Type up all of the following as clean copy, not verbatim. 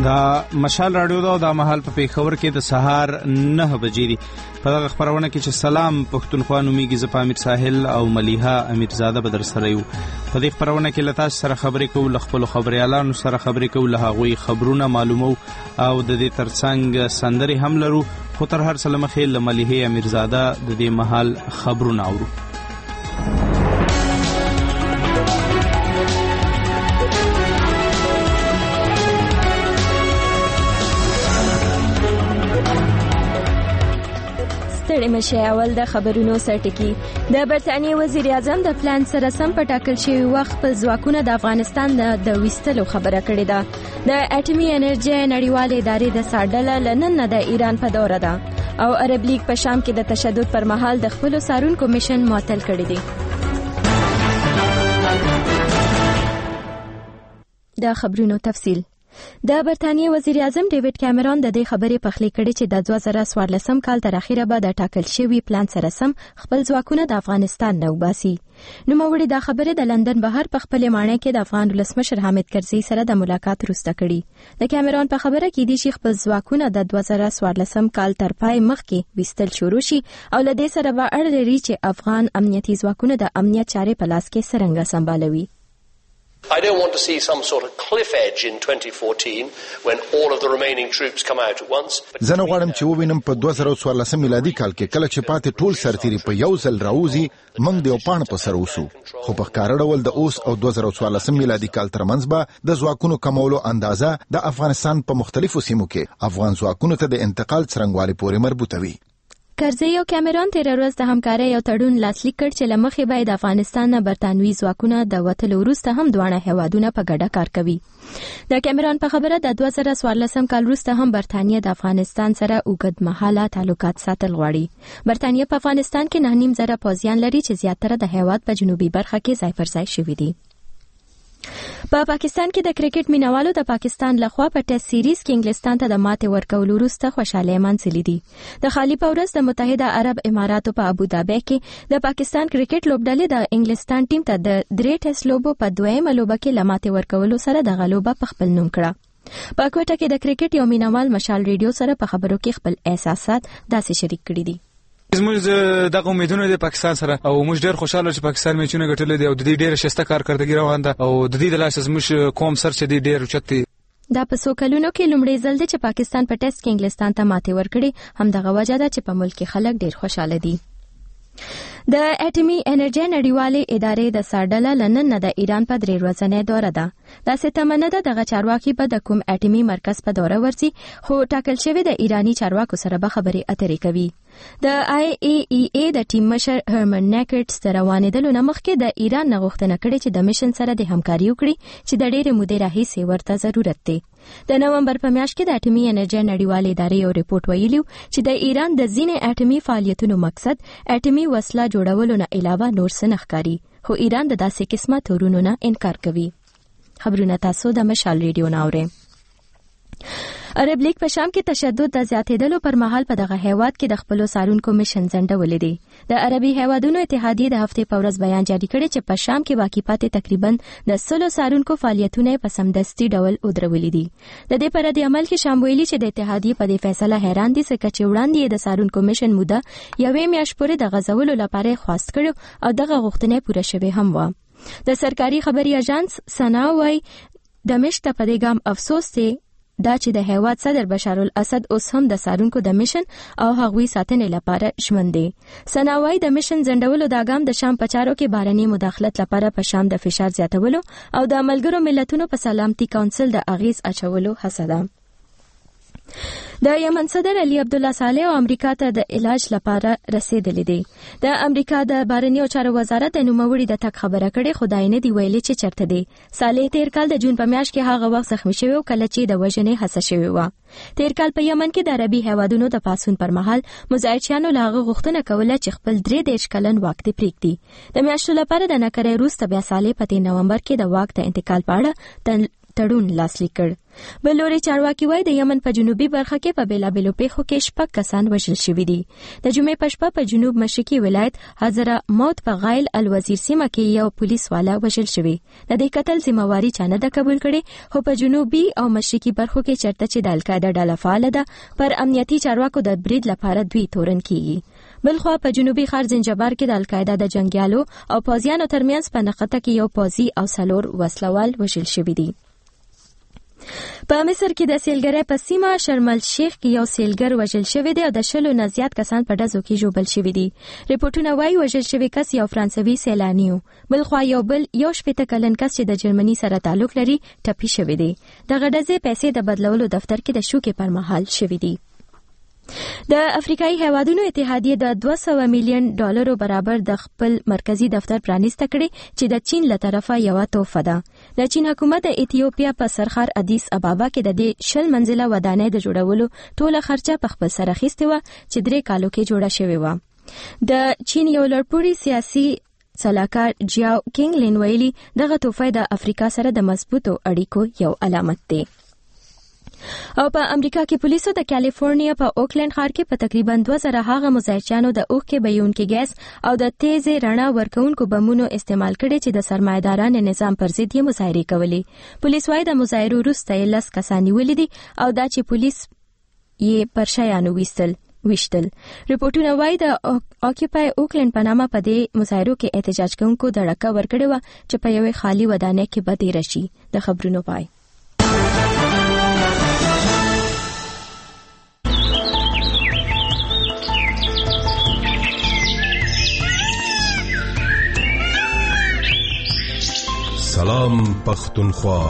دا مشال رادیو دا د مهال په پیښور کې د سهار 9 بجې دي. په دغه خبرونه کې چې سلام پښتونخوا نومیږي، زه په امیر ساحل او ملیحه امیرزاده به در سره یو. په دې خبرونه کې له تاسو سره خبرې کوو، له خپلو خبریالانو سره خبرې کوو، له هغوی خبرونه معلومو او د دې ترڅنګ سندرې هم لرو. خو تر هر څه له مخې له ملیحه امیرزاده د دې مهال خبرونه اورو. مشه اول د خبرونو سرټکی. د برتانیې وزیر اعظم د پلان سره سم په ټاکل شوی وخت په ځواکونه د افغانستان د وستلو خبره کړې ده. د اټومي انرژي نړیوالې ادارې د ساډله لنن د ایران په دوره ده او عرب لیگ په شام کې د تشدد پر مهال د خپل سارونکو میشن معطل کړی دی. د خبرونو تفصیل. د برتانیې وزیر اعظم ډیوډ کیمرون د دې خبرې پخلی کړي چې د 2014 کال تر اخیره به د ټاکل شوی پلان سره سم خپل ځواکونه د افغانستان نه وباسي. نوموړي دا خبره د لندن بهر په خپل ماڼۍ کې د افغان ولسمشر حامد کرزي سره د ملاقات وروسته کړي. د کیمرون په خبره کې دي چې خپل ځواکونه د 2014 کال تر پای مخکې وستل شروع شي او له دې سره به اړه لري چې افغان امنیتي ځواکونه د امنیت چارې په لاس کې څرنګه سمبالوي. I don't want to see some sort of cliff edge in 2014 when all of the remaining troops come out at once. زه نه غواړم چې ووینم په 2014 میلادي کال کې کله چې پاتې ټول سرتیري په یو ځل راوځي موږ د یو پاڼ په سر اوسو. خو په ښکاره ډول د اوس او 2014 میلادي کال ترمنځ به د ځواکونو کمولو اندازه د افغانستان په مختلفو سیمو کې افغان ځواکونو ته د انتقال څرنګوالي پورې مربوطه وي. کرزي او کیمرون تیر ورځ د همکارۍ یو تړون لاسلیک کړ چې لمخې باید افغانستان نه برتانوي ځواکونه د وتلو وروسته هم دواړه هیوادونه په ګډه کار کوي. د کیمرون په خبره د 2014 کال وروسته هم برتانیه د افغانستان سره اوږد مهاله تعلقات ساتل غواړي. برتانیه په افغانستان کې 9,500 پوځیان لري چې زیاتره د هیواد په جنوبي برخه کې ځای پر ځای شوي دي. په پاکستان کې د کرکټ مینوالو د پاکستان لخوا په ټیسټ سیریز کې انګلستان ته د ماتې ورکولو وروسته خوشاله منځلي دي. د خالي په ورځ د متحده عرب اماراتو په ابوظبي کې د پاکستان کرکټ لوبډلې د انګلستان ټیم ته د 3 ټیسټ لوبو په دویمه لوبه کې لماتې ورکولو سره د غلوبه په خپل نوم کړه. په کوټه کې د کرکټ یو مینوال مشال ریډیو سره په خبرو کې خپل احساسات داسې شریک کړي دي. زموږ دغه امیدونه د پاکستان سره او موږ ډېر خوشاله چې پاکستان میچونه ګټلې دي او د دې ډېر شسته کارکردګي روان ده او د دې د لاسه زموږ قوم سر چې ډېر اوچت دي. دا په څو کلونو کې لومړی ځل دی چې پاکستان په ټیسټ کې انګلستان ته ماتې ورکړي. همدغه وجه ده چې په ملک کې خلک ډېر خوشاله دي. د اټومي انرژي نړیوالې ادارې د ساډله لنن د ایران په 3 ورځنۍ دوره ده. دا ستمنه ده دغه چارواکي په د کوم اټومي مرکز په دوره ورسي، خو ټاکل شوی د ایرانی چارواکو سره به خبرې اترې کوي. د IAEA د ټیم مشر هرمن نیکرټس د روانېدلو نه مخکې د ایران نه غوښتنه کړې چې د میشن سره د همکاري وکړي چې د ډېرې مودې راهیسې ورته ضرورت دی. د نومبر په میاشت کې د اټومي انرژي نړیوالې ادارې یو ریپورت ویلي چې د ایران د ځینې اټومي فعالیتونو مقصد اټومي وسله جوړولو نه علاوه نور څه نه ښکاري، خو ایران د داسې قسمه تورونو نه انکار کوي. خبرونه تاسو د مشال ریډیو نه اورئ. عرب لیگ په شام کې تشدد د زیاتېدلو پر مهال په دغه هیواد کې د خپلو سارونکو میشن ځنډولې دي. د عربي هیوادونو اتحادیې د هفتې په ورځ بیان جاری کړی چې په شام کې باقی پاتې تقریبا د 100 سارونکو فعالیتونه په سمدستي ډول ودرولې دي. د دې پر رد عمل کې شام ویلي چې د اتحادیې په دې فیصله حیران دي ځکه چې وړاندې د سارونکو میشن موده یوې میاشت پورې د غزولو لپاره خواست کړو او دغه غوښتنه پوره شوې هم و. د سرکاري خبري اژانس سنا وايي دمشق په دې ګام افسوس دی دا چې د هیواد صدر بشار الاسد اوس هم د سارونکو د میشن او هغوی ساتنې لپاره ژمن دی. سناوای د میشن ځنډولو دا ګام د شام په چارو کې بهرني مداخلت لپاره په شام د فشار زیاتولو او د ملګرو ملتونو په سلامتي کونسل د اغیز اچولو هڅه ده. د یمن صدر علي عبدالله صالح او امریکا ته د علاج لپاره رسیدلی دی. د امریکا د بهرنیو چارو وزارت د نوموړي د تک خبره کړې خدای نه دی ویلي چې چرته دی. صالح تیر کال د جون په میاشت کې هغه وخت زخمی شوی او کله چې د وژنې هڅه شوې و. تیر کال په یمن کې د عربي هیوادونو د پاسون پر مهال مزایچیانو له هغه غوښتنه کوله چې خپل 33 کلن واک دې پریږدي. د میاشتو لپاره د نکرې وروسته بیا صالح په 3 نومبر کې د واک د انتقال په اړه تړون لاسلیک کړ. بل لوري چارواکي وایي د یمن په جنوبي برخه کې په بیلابیلو پیښو کې 6 کسان وژل شوي دي. د جمعې په شپه په جنوب مشرقي ولایت حضره موت په غایل الوزیر سیمه کې یو پولیس والا وژل شوی. د دې قتل ذمہواری چا نه ده قبول کړې، خو په جنوبي او مشرقي برخو کې چرته چې د القاعده ډله فعال ده پر امنیتي چارواکو د برید لپاره دوی تورن کیږي. بلخوا په جنوبي ښار زنجبار کې د القاعده د جنگیالو او پوځیانو ترمنځ په نښته کې یو پوځي او 4 وسلوال وژل شوي دي. په مصر کې د سیلګرۍ په سیمه شرم الشیخ کې یو سیلګر وژل شوی دی او د 100 نه زیات کسان په ډزو کې ژوبل شوي دي. ریپورتونه وایي وژل شوی کس یو فرانسوي سیلانی و. بلخوا یو 18 کلن کس چې د جرمني سره تعلق لري ټپي شوی دی. دغه ډزې پیسې د بدلولو دفتر کې د شوکې پر مهال شوي دي. د افریقایي هیوادونو اتحادیه د $200 میلیون برابر د خپل مرکزی دفتر پرانیسته کړي چې د چین له طرفه یو تحفه ده. د چین حکومت د ایتیوپیا په سرخار ادیس ابابا کې د دې 10 منزله ودانۍ د جوړولو ټوله خرچه په خپل سر اخیستې و چې 3 کالو کې جوړه شوې و. د چین یو لړپوړي سیاسي صلاحکار جیاو کینګ لین ویلي دغه تحفه د افریقا سره د مضبوطو اړیکو یو علامت دی. او په امریکا کې پولیسو د کالیفورنیا په اوکلند ښار کې په تقریبا 2000 هغه مظاهرچیانو د اوښکې بهیونکي ګیس او د تیزې رڼا ورکوونکو بمونو استعمال کړي چې د سرمایدارانو نظام پر ضد یې مظاهرې کولې. پولیس وايي د مظاهرو وروسته 10 کسان نیولي دي او دا چې پولیس یې پر شیانو ویشتل. ریپورتونه وايي د اکیپای اوکلند په نامه په دې مظاهرو کې احتجاج کوونکو دړکه ورکړې وه چې په یوې خالي ودانۍ کې به تېره شي. د خبرونو پای. سلام پختونخوا.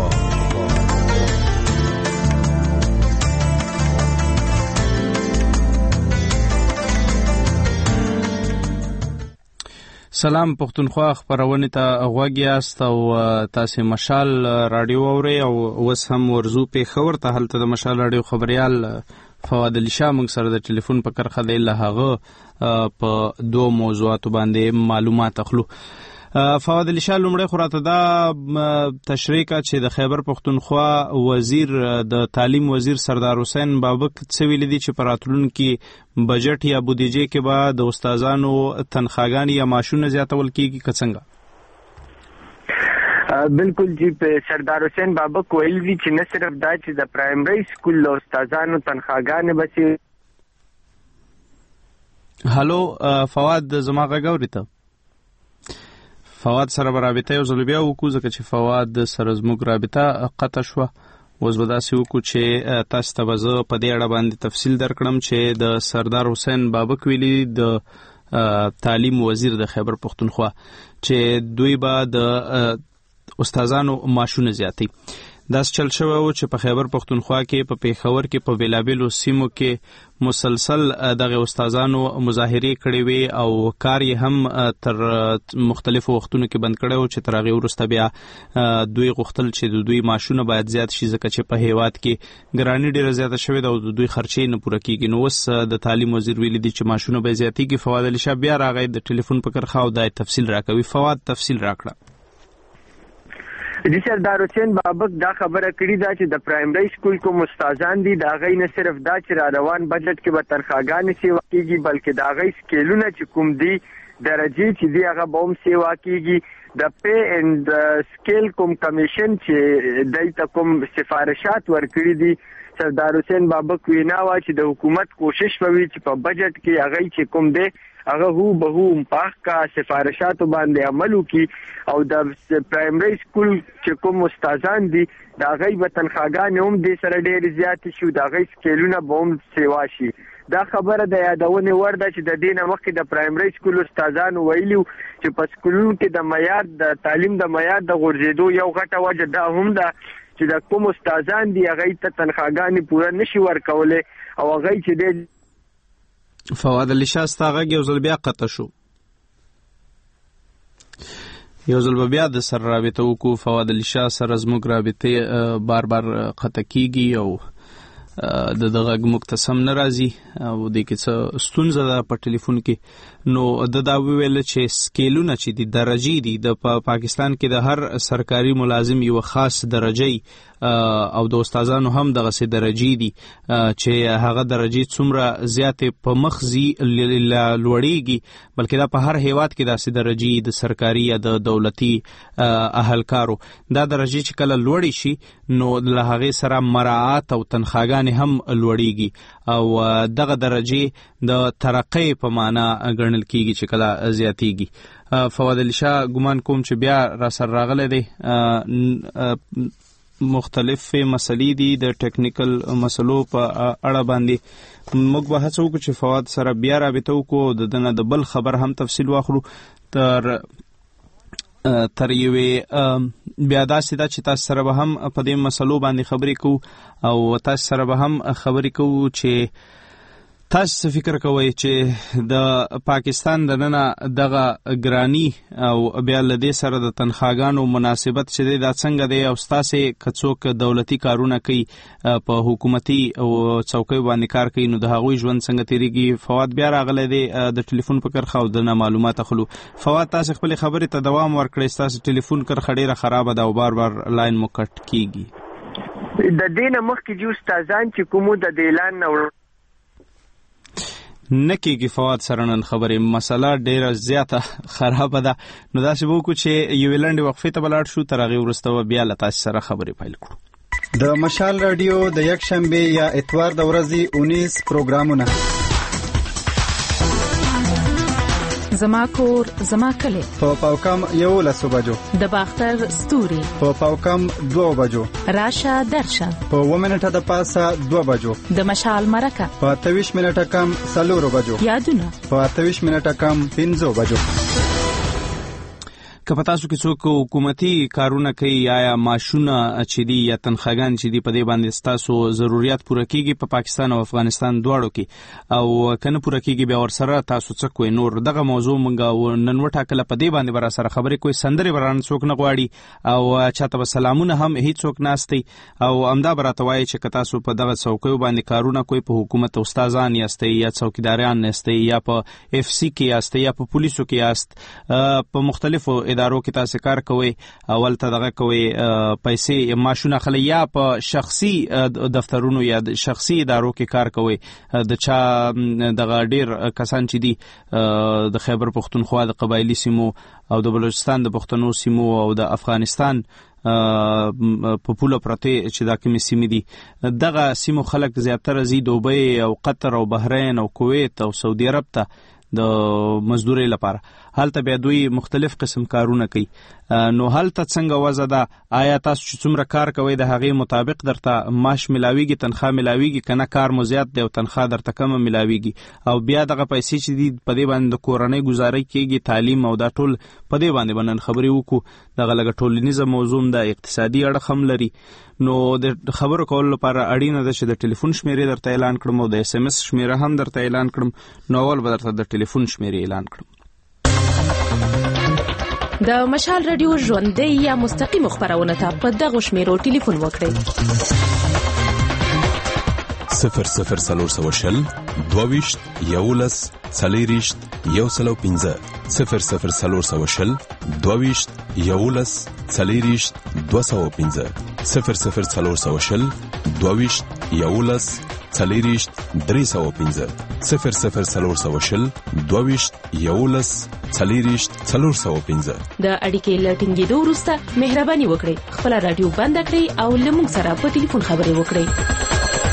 سلام پختونخوا خبرونه ته غوږ یاست او تاسو مشال رادیو اورئ او اوس هم ورزو په خبر ته هلته د مشال رادیو خبريال فواد علي شاه موږ سره د ټلیفون په کرخه دی له هغه په 2 موضوعاتو باندې معلومات اخلو. فواد علي شاه لومړی خو راته دا تشریح کا چې د خیبر پختونخوا وزیر د تعلیم وزیر سردار حسین بابک څه ویلي دي چې په راتلونکي بجټ یا بودیجه کې به د استادانو تنخواګانې یا معاشونه زیاتول کیږي که څنګه؟ بالکل جی په سردار حسین بابک ویل دي چې نه صرف دا چې د پرایمري سکول له استادانو تنخواګانې بچي. هالو فواد زما غږ اوري ته؟ فواد سره رابطه یو ځل بیا وکړو ځکه چې فواد سره زموږ رابطه قطع شوه. اوس به داسې وکړو چې تاسو ته به زه په دې اړه باندې تفصیل درکړم چې د سردار حسین بابک ویلي د تعلیم وزیر د خیبر پختونخوا چې دوی به د استادانو معاشونه زیاتي. داس چل شوی و چې په خیبر پختونخوا کې په پیښور کې په بیلابیلو سیمو کې مسلسل دغه استادانو مظاهرې کړې وي او کار یې هم تر مختلفو وختونو کې بند کړی و چې تر هغې وروسته بیا دوی غوښتل چې د دوی معاشونه باید زیات شي ځکه چې په هیواد کې ګراني ډېره زیاته شوې ده او د دوی خرچې نه پوره کېږي. نو اوس د تعلیم وزیر ویلي دي چې معاشونه به زیاتېږي. فواد علي شاه بیا راغی د ټلیفون په کرخه او دا تفصیل راکوي. فواد تفصیل راکړه. د سردار حسین بابک دا خبره کړې ده چې د پرایمري سکول کوم استادان دي دا غي نه صرف دا چې را روان بجټ کې به تنخواګانې سیوا کیږي بلکې دا غي سکیلونه چې کوم دي درجه چې دی هغه به هم سیوا کیږي. د پی اند سکیل کوم کمیشن چې دایته کوم سفارشات ورکړي دي سردار حسین بابک وینا وا چې د حکومت کوشش کوي چې په بجټ کې هغه چې کوم دی هغه هو به هم پاک کا سفارشات باندې عمل وکي او د پرایمري سکول چې کوم استادان دي دا غي به تنخواګانې هم د سره ډېر زیات شي دا غي سکیلونه به هم سیوا شي. دا خبره د یادونه ورده چې د دینه مخکې د پرایمري سکول استادانو ویلو چې په سکولونو کې د معیار د تعلیم د معیار د غورځېدو یو غټه وجه دا هم ده چې د کوم استادان دی هغه ته تنخواګانې پوره نشي ورکولې او هغه چې د فواد علي شاه ستا غږ یو ځل بیا قطع شو. یو ځل بیا د سر رابطه وکړو. فواد علي شاه سره زموږ رابطې بار قطع کیږي او د دغه مقتسم ناراضي او د کې ستونزه ده په ټلیفون کې نو دا ویل چې سکیلونه چې د درجه دي د پاکستان کې د هر سرکاري ملازم یو خاص درجه او د استادانو هم دغه سي درجه دي چې هغه درجه څومره زیاتې په مخزي لوړیږي بلکې دا په هر هیواد کې داسې درجه د سرکاري یا د دولتي اهلکارو دا درجه چې کله لوړی شي نو له هغه سره مراعات او تنخواګانې هم لوړیږي او دغه درجه د ترقی په معنا ګڼل کیږي چې کله زیاتیږي. فواد علي شاه ګمان کوم چې بیا را سره راغلی دی مختلف مسلې دي د ټیکنیکل مسلو په اړه باندې موږ به هڅه وکړو چې فواد سره بیا رابطه وکړو د دنه د بل خبر هم تفصیل واخلو تر یوې بیا داسې ده چې تاسو سره به هم په دې مسلو باندې خبرې کوو او تاسو سره به هم خبرې کوو چې تاسو فکر کوئ چې د پاکستان د نن دغه ګرانی او بیا له دې سره د تنخواګانو مناسبت چې دا څنګه دی او تاسو کڅوک دولتي کارونه کوي په حکومتي او څوکۍ باندې کار کوي نو د هغوی ژوند څنګه تیریږي. فواد بیا راغلی دی د ټلیفون په کرخه او د معلومات اخلو. فواد تاسو خپل خبرې ته دوام ورکړئ تاسو ټلیفون کرخه ډیره خراب ده او بار لاین مو کټ کیږي. د دینه مخکې جو استادان چې کومو د اعلان نو نکیږي فواد سره نن خبرې مسله ډیره زیاته خرابه ده نو داسې وکړو چې یو لنډ وقفې ته ولاړ شو تر هغې وروسته بیا له تاسو سره خبرې پیل کړو. د مشال رادیو د یک شنبه یا اتوار د ورځې 19 پروګرامونه زما کور زما کلی په پاوکم 11 بجو د باختر ستوري په پاوکم 2 بجو راشه درشه په 1 منټه د پاسه 2 بجو د مشال مرکه په 23 منټه کم 4 بجو یادونه په 23 منټه کم 5 بجو. که په تاسو کې څوک حکومتي کارونه کوي یا معاشونه چې دي یا تنخواګان چې دي په دې باندې تاسو ضرورت پوره کیږي په پاکستان او افغانستان دواړو کې او کنه پوره کیږي بیا ورسره تاسو څه کوئ نور دغه موضوع مونږ نن وټاکله په دې باندې بر سره خبرې کوي سندري بران څوک نه غواړي او چاته سلامونه هم هیڅ څوک ناشتي او امدا براته وایي چې تاسو په دغه څوکۍ باندې کارونه کوي په حکومت استادان یاستئ یا څوکیداران یاستئ یا په اف سی کې یاستئ یا په پولیسو کې یاست په مختلفو ادارو کې تاسو کار کوي اول ته دغه کوي پیسې معاشونه خلک یا په شخصي دفترونو یا شخصي ادارو کې کار کوي د چا دغه ډیر کسان چې دي د خیبر پختونخوا د قبایلی سیمو او د بلوچستان د پښتنو سیمو او د افغانستان په پوله پرته چې دا کومې سیمې دي دغه سیمو خلک زیاتره زی دوبۍ او قطر او بحرین او کویت او سعودي عرب ته د مزدوري لپاره هلته بیا دوی مختلف قسم کارونه کوي نو هلته څنګه وضع ده آیا تاسو چې څومره کار کوئ د هغې مطابق درته معاش ملاویږي تنخواه ملاویږي که نه کار مو زیات دی او تنخواه درته کمه ملاویږي او بیا دغه پیسې چې دي په دې باندې د کورنۍ ګزارۍ کېږي تعلیم او دا ټول په دې باندې به نن خبرې وکړو دغه لږه ټولنیزه موضوع ده اقتصادي اړخ هم لري نو د خبرو کولو لپاره اړینه ده چې د ټلیفون شمیرې درته اعلان کړم او د اس ام اس شمیره هم درته اعلان کړم نو اول به درته د ټلیفون شمیرې اعلان کړم. د مشال رادیو ژوندۍ یا مستقیم خبرونه ته په دغه شمیرو ټلیفون وکړئ 00 22 11 40 115 00 22 11 40 215 00 22 11 40 315 00 22 11 40 415 د اړیکې لټینګېدو وروسته مهرباني وکړئ خپل رادیو بند کړئ او له موږ سره په ټلیفون خبرې وکړئ.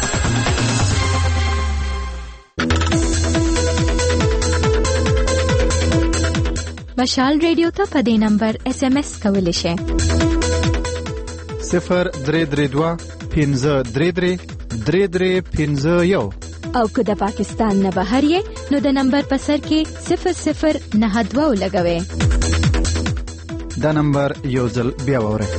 مشال ریډیو ته په دې نمبر اس ام اس کولی شئ 0332 1533 3351 او که د پاکستان نه بهر یې نو د نمبر په سر کې 0092 لګوئ. دا نمبر یو ځل بیا واورئ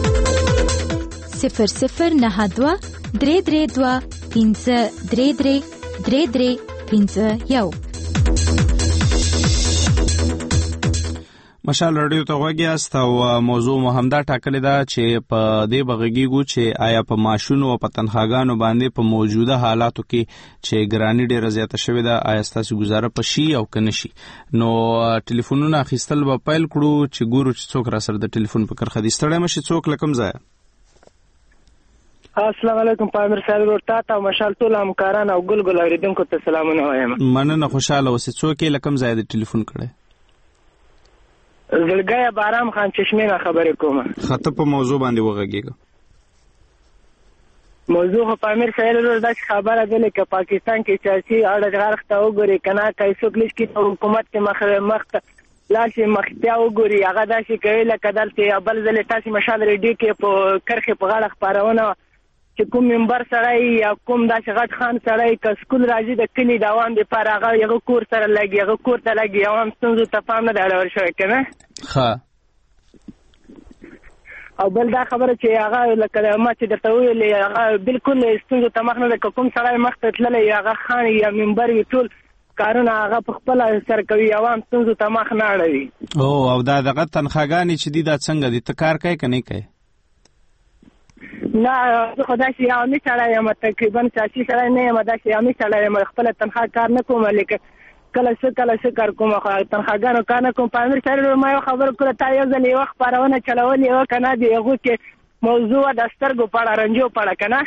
0092 332 1533 3351. مشال رادیو ته غوږیاست او موضوع مو همدا ټاکلې ده چې په دې بغږیږو چې آیا په معاشونو او په تنخواګانو باندې په موجوده حالاتو کې چې ګرانی ډیره زیاته شوې ده آیا ستاسو گزاره پشي او کنه شي. نو ټلیفونونه اخیستل به پیل کړو چې ګورو چې څوک را سره د ټلیفون په کرخه دي. ستړی مشي څوک لکم ځای. السلام علیکم پامیر صاحب ورته تا مشال ټول همکاران او ګلګل اوریدونکو ته سلامونه وایم. مننه خوشاله اوسې. څوک لکم ځای د ټلیفون کړي؟ زلګیا بارام خان چشمه نه خبرې کوم. خطه په موضوع باندې وغږیږه. موضوع په پامیر صاحب ورته خبره ده چې پاکستان کې سیاسي اړه غرخته وګوري کنه کایسو کلیش کې حکومت کې مخته لاشي مختیا وګوري هغه داسې کوي لکه دلته بل ځل تاسو مشال ریډیو کې په کرخه په غاړه خبرونه چې کوم منبر سره یا کوم داسې غټ خان سره ک سکول راځي د کلی دوام د پاره هغه کور سره لګي هغه کور ته لګي او هم څنګه ته پام نه داړو شوی کنه. ها او بل دا خبره چې هغه لکه ما چې درته ویلې هغه بالکل څنګه ته مخ نه کوم سره مخ ته تللی هغه خان یا منبر وی ټول کارونه هغه په خپل سر کوي عوام څنګه ته مخ نه اړوي. او دا دغه تنخواګانې چې دي دا څنګه دي ته کار کوي کنه کوي؟ نه خدای شي عامي سره یم تقریبا سیاسي سره نه یم دا شي عامي سره یم خپل تنخوا کار نه کوم لیکن کله څه کار کوم خو تنخواګانو کار نه کوم. پامیر سره ما یو خبر کړه تا یو ځل یو خبرونه چلولې و کنه دی هغه کې موضوع د سترګو پړه رنجو پړه کنه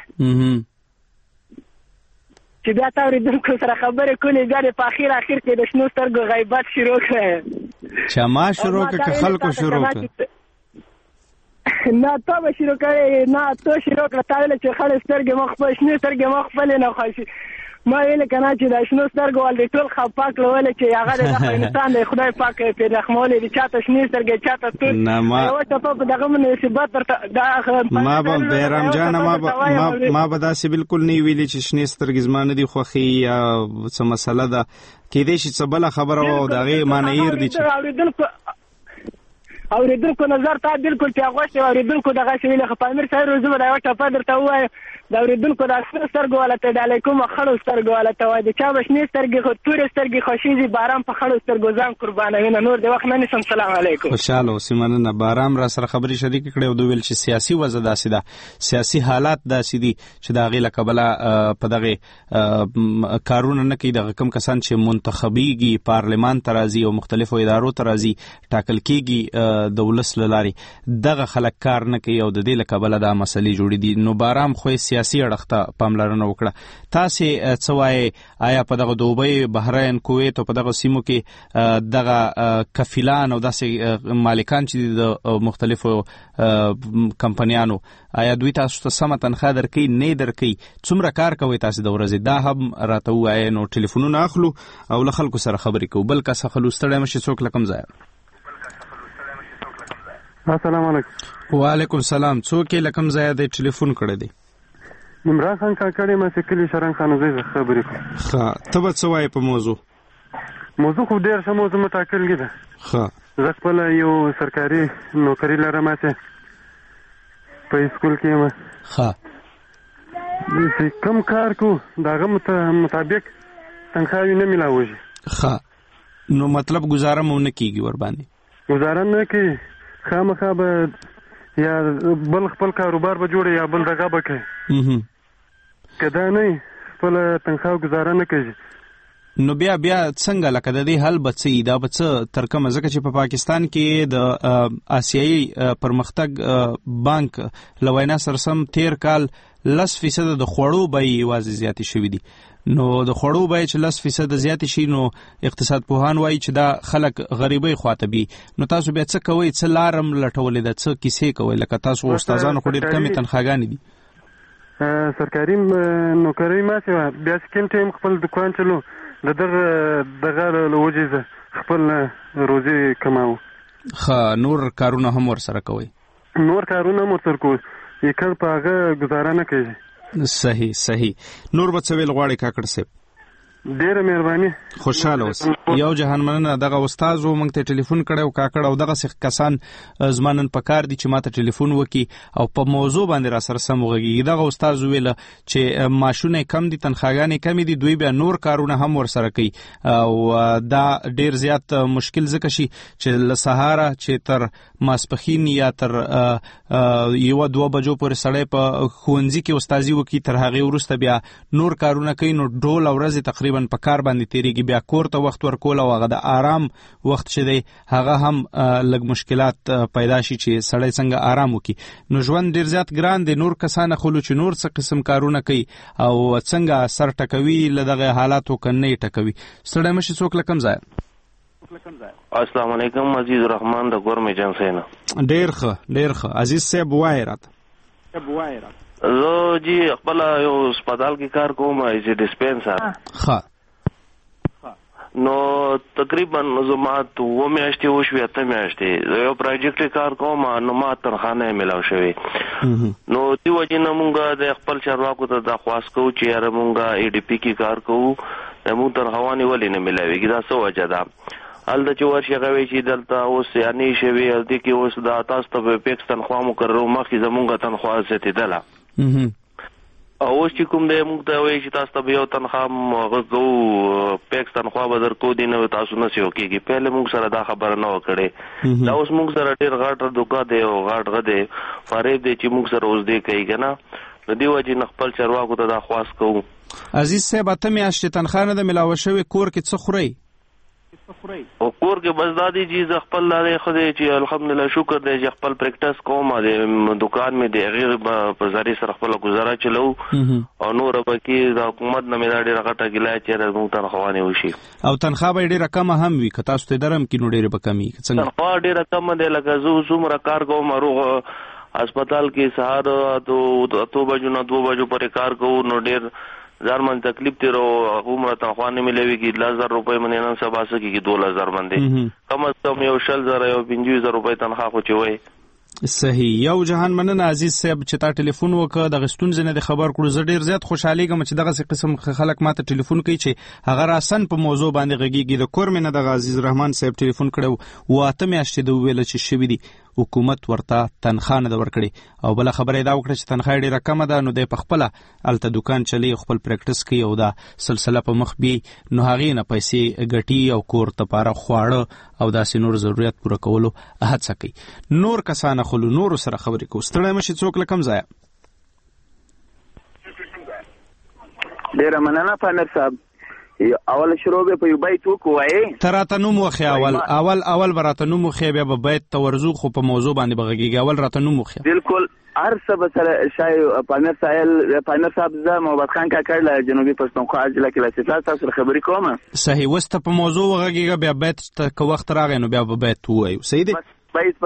چې بیا تا ورېدونکو سره خبرې کولې بیا په اخر کې د شنو سترګو غیبت شروع کړه. چما شروع کړه خلکو شروع کړه نه تا به شروع کړې نه تو شروع کړه تا ویل چې خړې سترګې مخ په شنو سترګې مخ خپل نه خوشي ما ویل کنه چې د شنو سترګو ول ټول خپاک لول چې هغه د انسان د خدای پاک په رحمولې د چاته شنو سترګې چاته تو نه ما ته په دغه مناسبت دا ما به بیرام جان ما به داسې بالکل نه ویلي چې شنو سترګې زمانه دي خوخي یا څه مسله ده کې دې شي څه بل خبره او دغه معنی دي چې اوریدونکو نظر ته بالکل چې هغه چې اوریدونکو دغه شی له پامیر صاحب روزه دا وټه په درته وای دا اوریدونکو د سترګو ولته د علیکم خړو سترګو ولته وای د چا بشنی سترګې خو تور سترګې خوشيزي بارام په خړو سترګو ځان قربانوي نه نور د وخت نه نشم. سلام علیکم. خوشاله اوسمنه بارام را سره خبري شریک کړي او دوی ویل چې سیاسي وضع داسې ده سیاسي حالات داسې دي چې دا غي لکبله په دغه کارونه نه کوي د کم کسان چې منتخبيږي پارلمان ترازی او مختلفو ادارو ترازی ټاکل کیږي د ولس لاري دغه خلک کار نه کوي او د دې لکبله دا مسلې جوړې دي. نو بارام خو سیاسي اړخته پاملرنه وکړه. تاسو څه وایي آیا په دغه دوبۍ بحرین کویت او په دغه سیمو کې دغه کفیلان او داسې مالکان چې د مختلفو کمپنیانو آیا دوی تاسو ته سم تنخواه درکې نه درکې څومره کار کوي تاسو د ورځې دا هم راته وایي. نو ټلیفونونه اخلو او له خلکو سره خبرې کوو. بل کس خلوص ستړی مشي څوک لکم ځای. السلام علیکم. وعلیکم السلام. څوک لکم ځای د ټلیفون کړی دی؟ عمران خان کاکړی ما سکلی شرنګ خان زوی خبرې کوم. ښه ته به څه وایې په موضوع خو ډېر ښه موضوع مټاکلې ده. ښه زه خپله یو سرکاري نوکري لرم چې په سکول کې یم. ښه چې کم کار کو د هغه مطابق تنخواوې نه میلاوږي. ښه نو مطلب گزاره مو نه کېږي ورباندې؟ گزاره نه کوي خامخا به یا بل خپل کاروبار به جوړي یا بل دغه به کوي که دا نه خپل تنخواه گزاره نه کوي. نو بیا څنګه لکه د دې حل به څه دا به څه تر کومه ځکه چې په پاکستان کې د آسیایي پرمختګ بانک له وینا سره سم تیر کال 10% د خوړو بیې یوازې زیاتې شوي دي. نو د خوړو بیې چې 10% زیاتې شي نو اقتصاد پوهان وایي چې دا خلک غریبۍ خواته بي. نو تاسو بیا څه کوئ؟ څه لارم لټولې ده؟ څه کیسې کوئ؟ لکه تاسو استادانو خو ډېر کمې تنخواګانې دي. سرکاري نوکرۍ ما چې بیا سکیم ټایم خپل دکان چلو د دغه له وجې زه خپل روزي کماو. ښه نور کارونه هم ورسره کوئ؟ نور کارونه هم ورسره کوئ یکل په هغه گزاره نه کوي. صحیح. نور به څه ویل غواړئ کاکړ صاحب؟ ډیره مهرباني. خوشاله اوس. یو جهان مننه. دغه استاد و موږ ته ټلیفون کړو کاکړ او دغه څخه کسان زمانن پکار دي چې ماته ټلیفون وکي او په موضوع باندې را سره سم وغږیږي. دغه استاد ویل چې ماشونه کم دي، تنخواګانې کم دي، دوی بیا نور کارونه هم ور سره کوي او دا ډیر زیات مشکل ځکه شي چې له سهاره چې تر ماسپخین یا تر یو 2 بجو پورې سړی په ښوونځي کې استادي وکي، تر هغه وروسته بیا نور کارونه کوي، نو ډول ورځ تقریبا په کار باندې تیریږي، بیا کور ته وخت ورکول او هغه د آرام وخت چې دی هغه هم لږ مشکلات پیدا شي چې سړی څنګه آرام وکي. نو ژوند ډیر زیات ګران دی. نور کسان خلو چې نور څه قسم کارونه کوي او څنګه سر ټکوي له دغه حالاتو کنه ټکوي. ستړی مشي څوک لکم ځای. السلام علیکم عزیز الرحمن د ګورمې جنسینا. ډیر ښه عزیز صاحب وایرات. زه جی خپل یو هسپتال کې کار کوم، ایز ډیسپنسر. ښه. نو تقریبا زما 2 میاشتې وشوې 8 میاشتې یو پروجیکټ کار کوم، نو ما تنخواه نه ملاو شوی. نو دی وجه نه مونږ د خپل چارواکو ته درخواست کوو چې یاره مونږ ای ډي پی کې کار کوو، مونږ تنخواه ولې نه ملاویږي. دا څه وجه ده؟ هلته چې ورشي هغه چې دلته اوس یعنی شوي دې کې اوس د تاسو ته پیکس تنخواه مقررو مخکې زمونږ تنخواه زیاتېدله او اوس چې کوم دی موږ ته وایي چې تاسو ته یو تنخواه غږو پیکس تنخواه به درکو دي نه تاسو نه سیو کېږي. پهله موږ سره دا خبره نه وه کړې. دا اوس موږ سره ډېر غټ دوکه دی او غټ غه دی فریب دی چې موږ سره اوس دی کوي که نه. نو دې وجې نه خپل چارواکو ته دا خواست کوو. عزیز صاحب 8 میاشتې تنخواه نه ده ملاوه شوې، کور کې څه خورئ؟ او کور کې بس دا دی چې زه خپل لارې خدای چې الحمدلله شکر دی چې خپل پریکټس کوم، د دکان مې د هغې په ذریعې سره خپله گزاره چلو او نوره پکې د حکومت نه مې دا ډېره غټه ګیله چې موږ تنخواه وشي. او تنخواه به یې ډېره کمه هم وي که تاسو ته درم کې نو ډېرې به کمې تنخواه ډېره کمه دی. لکه زه څومره کار کوم روغ هسپتال کې سهار 8 بجو نه 2 بجو پورې کار کوو، نو ډېر ځان من تکلیف تیرو عمره تنخواه نه ملويږي. 10,000 روپۍ باندې نن سبا څه کېږي 2,000 باندې کم از کم یو 60,000 یو 50,000 روپۍ تنخواه خو چې وایي. صحیح. یو جهان مننه عزیز صاحب چې تا ټلیفون وکړه د غستون زنه د خبر کړو. زه ډیر زیات خوشحاليږم چې دغه قسم خلک ماته ټلیفون کوي چې هغه راسن په موضوع باندې غږیږي. د کور منه د عزیز رحمان صاحب ټلیفون کړو و 8 میاشتې د ویل چې شوی دی حکومت ورته تنخواه نه ورکړي او بل خبره دا وکړه چې تنخواه ډیره کمه ده، نو د پخپله الته دکان چلی خپل پریکټس کوي او دا سلسله په مخ بي، نو هغې نه پیسې ګټي او کور ته پاره خواړه او داسې نور ضرورت پوره کولو هڅه کوي. نور کسان خلو نور سره خبرې کوو. ستړی مشي څوک لکم ځای. ډیره مننه پانر صاحب. اول شروع به په یو بیت وکوي تراته نوم وخی اول براته نوم وخی بیا به بیت تورزو خو په موضوع باندې بغږیږي. اول راته نوم وخی. بالکل هر څه به سره شای پانر صاحب زه محمد خان کاکړ له جنوبي پښتونخوا ضلع کې له تاسو سره خبرې کوم. صحیح. وسته په موضوع وغږیږي بیا بیت ته وخت راغی نو بیا به بیت وایو. صحیح دی. بیت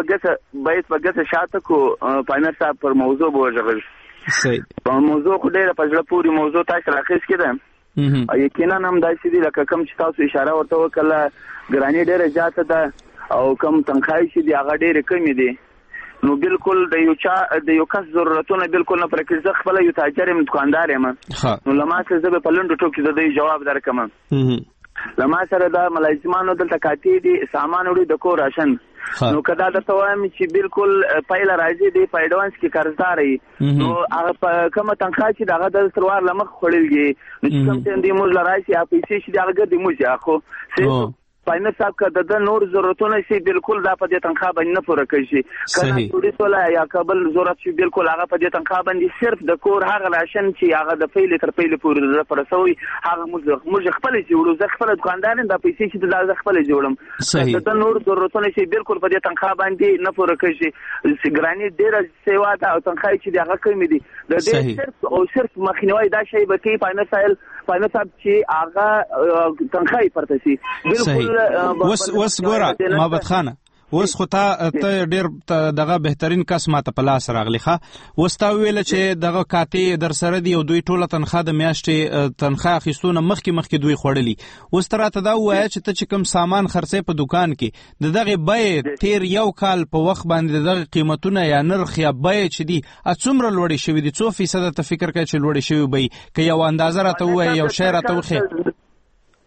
پګه شاته کو پانر صاحب پر موضوع بوجغل. صحیح. په موضوع خو ډیره پجړه پوری موضوع تاسو راخیس کړم. یقینا هم داسې دي لکه کوم چې تاسو اشاره ورته وکړه ګرانی ډیره زیاته ده او کوم تنخواهی چې دی هغه ډیره کمې دي. نو بالکل د یو کس ضرورتونه بالکل نه پرې کېږي. خپل یو تاجر یم دکاندار یم نو لما څه زه په لنډو ټکو د دې جواب درکم. لما سره دا ملازمانو دلته کاتی دي سامان وړي د کور راشن نو کدا درته وایم چې بالکل پایله راځي دی په ایډوانس کې قرضدار یې نو هغه کومه تنخواه چې دغه د سروار لمخ خړلږي نو چې کوم څه دی موږ لراشي یا پیسې چې دغه د موږ اخو پاینه صاحب که د نور ضرورتونه شي بالکل دا په دې تنخواه باندې نه پوره کړي. کله ټوریست ولا یا کابل ضرورت شي بالکل هغه په دې تنخواه باندې صرف د کور هغه راشن چې هغه د پیل تر پیل پورې د پرسوي هغه موږ خپل جوړو زه خپل دکاندار د پیسې چې د خپل جوړم د نور ضرورتونه شي بالکل په دې تنخواه باندې نه پوره کړي. سګرانی ډیره سیوا ده او تنخواه چې دغه کمی دي د دې صرف مخنیوي دا شی به کې پاینه صاحب چې هغه تنخواه پرته شي بالکل. وس ګوره محمد خان اوس خو ته ډیر دغه بهترین کس ماته په لاس راغلی ښه اوس تا ویل چې دغه کاتې در سره دی او دوی ټوله تنخواه د میاشتې تنخواه اخیستونه مخکې دوی خوړلي. اوس ته راته دا ووایه چې ته چې کوم سامان خرڅې په دکان کې د دغې بیې تیر یو کال په وخت باندې د دغه قیمتونه یا نرخ یا بیې چې دي څومره لوړې شوي دي؟ څو فیصده ته فکر کوې چې لوړې شوي بیې؟ که یو اندازه راته ووایې یو شی راته وښیې.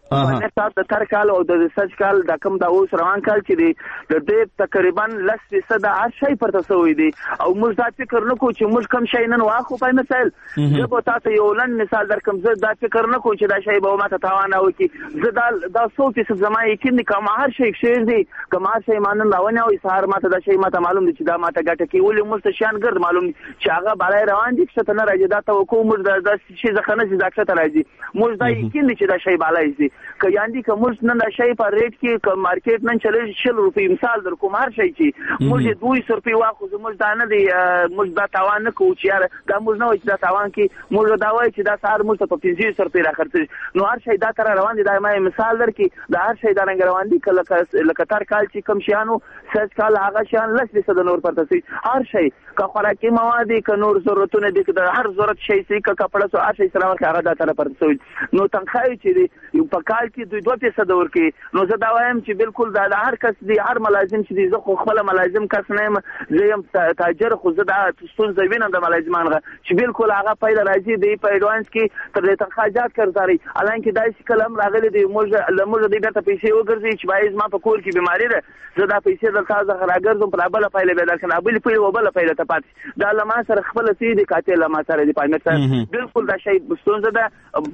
نصاب د تر کال او د سج کال د کم د اوس روان کال چې دی د دې تقریبا 10% هر شی پرته سوی دی او موږ دا فکر نکوو چې موږ کم شي نن واخو په مثال زه به تاسو یو لن مثال درکم زه دا فکر نکوم چې دا شی به ماته تاوان وکړي زه دا 100% زما یقین دی کوم هر شی شي دی کوم هر شی مانن راونه او سهار ماته دا شی ماته معلوم دی چې دا ماته ګټه کوي ولې موږ شان ګرد معلوم چې هغه بالای روان دي چې ته نه راځي دا توقع موږ دا شی ځخنه چې دا څه راځي موږ دا یقین دی چې دا شی بالای دي که یاندی که موږ نن دا شی په ریټ کې که مارکیټ نن چلے 60 روپۍ مثال در کوم هر شی چې موږ 200 روپۍ واخو موږ دا نه دی موږ دا تاوان نه کوو چې یار دا موږ نه وایي چې دا تاوان کې موږ دا وایي چې دا سهار موږ ته په 500 روپۍ راخرڅ نو هر شی دا تر روان دي دا ما مثال در کې دا هر شی دا رنګ روان دي لکه تر کال چې کم شیانو سج کال هغه شیان لږ نور پرته سي هر شی که خوراکي مواد که نور ضرورتونه دي که هر ضرورت شی سي که کپړه سو هر شی سره هغه دا تر پرته سي نو تنخواه چې په کال کې 2% ورکي نو زه دا وایم چې بالکل دا هر کس دی هر ملازم چې دی زه خو خپل ملازم کس نه یم زه یم تاجر خو زه دا ستونزه وینم د ملازمان چې بالکل هغه پیدا راځي دی په ایډوانس کې تر دې تنخواهات کړتاري الانکه دا شي کلم راغلي دی موږ لمر دی ته پیسې وګرځي چې بایز ما په کور کې بیماری ده زه دا پیسې د تازه راګرځم په بل پیله به دا کنه بل پیله وبل پیله ته پات دا لما سره خپل سي دی قاتل لما سره دی پاینه بالکل دا شی ستونزه ده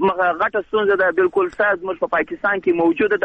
غټه ستونزه ده بالکل ساز موږ په پاکستان کې موجوده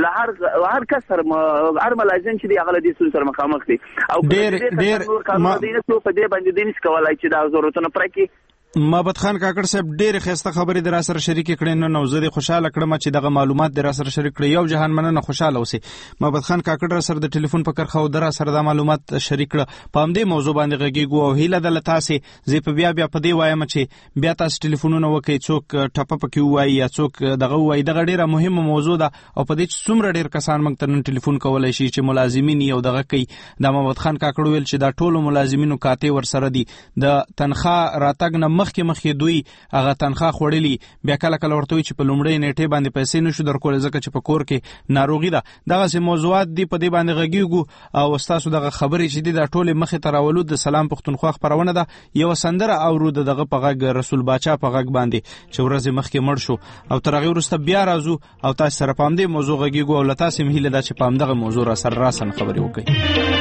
ده هر کس سره هر ملازم چې دی هغه د دې سره مخامخ دي او ډېر ما په دې باندې د نس کولای چې دا ضرورتونه پرکې محمد خان کاکړ صاحب ډېر خسته خبرې در سره شریک کړي نو زه خوشاله کړم چې دغه معلومات در سره شریک کړي یو جهان مننه خوشاله اوسئ محمد خان کاکړ سره د ټلیفون په کرخه او در سره د معلومات شریک کړه په همدې موضوع باندې غږیږو او هیله ده لتاسې زه په بیا په دې وایم چې بیا تاسو ټلیفونونه وکړئ څوک ټپه پکې وایي یا څوک دغه وایي دغه ډیره مهمه موضوع ده او په دې څومره ډیر کسان موږ ته نن ټلیفون کولای شي چې ملازمین یو دغه کوي د محمد خان کاکړ ویل چې دا ټول ملازمینو کاته ور سره دي د تنخواه راتګ نه مخکې دوی هغه تنخواه خوړلي بیا کله ورته وي چې په لومړۍ نیټه باندې پیسې نشو درکول ځکه چې په کور کې ناروغي ده دغه موضوعات دی په دې باندې غږیږو او تاسو دغه خبرې چې دی د ټوله مخې ته راولو د سلام پښتونخوا خبرونه ده یو سندره اورو دغه په غږ رسول باچا په غږ باندې چې ورځ مخکې مړ شو او تر هغه وروسته بیا راځو او تاسو سره په دې موضوع غږیږو او لته سم هیله ده چې په دغه موضوع را سره راسن خبرې وکړي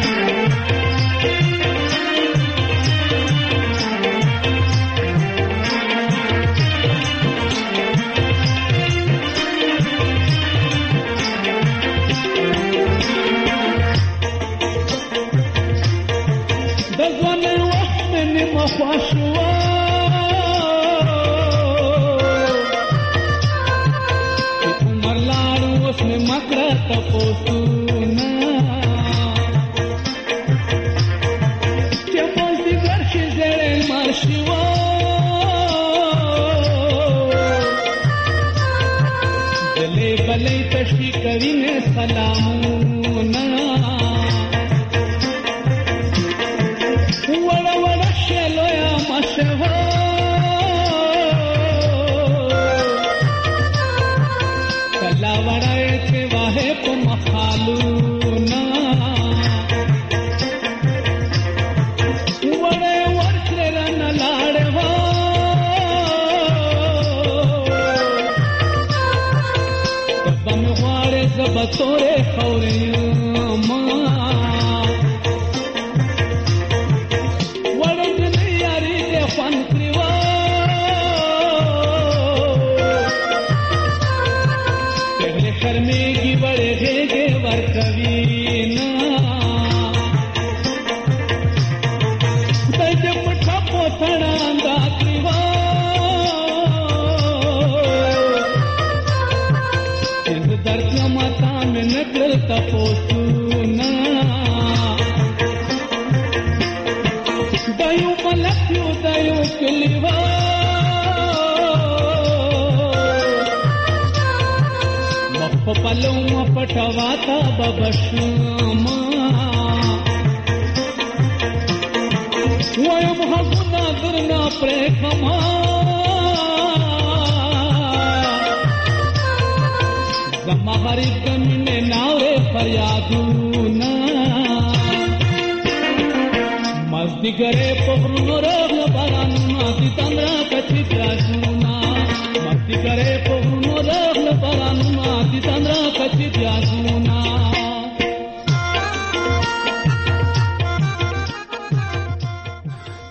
پټواتا ببشما وایم حقنا درنا پرکما زما هری کمنه ناوره فریادونا مزدګره پغرو رغ باران ماتي تمرا کچي تراشونا مزدګره پغرو رغ باران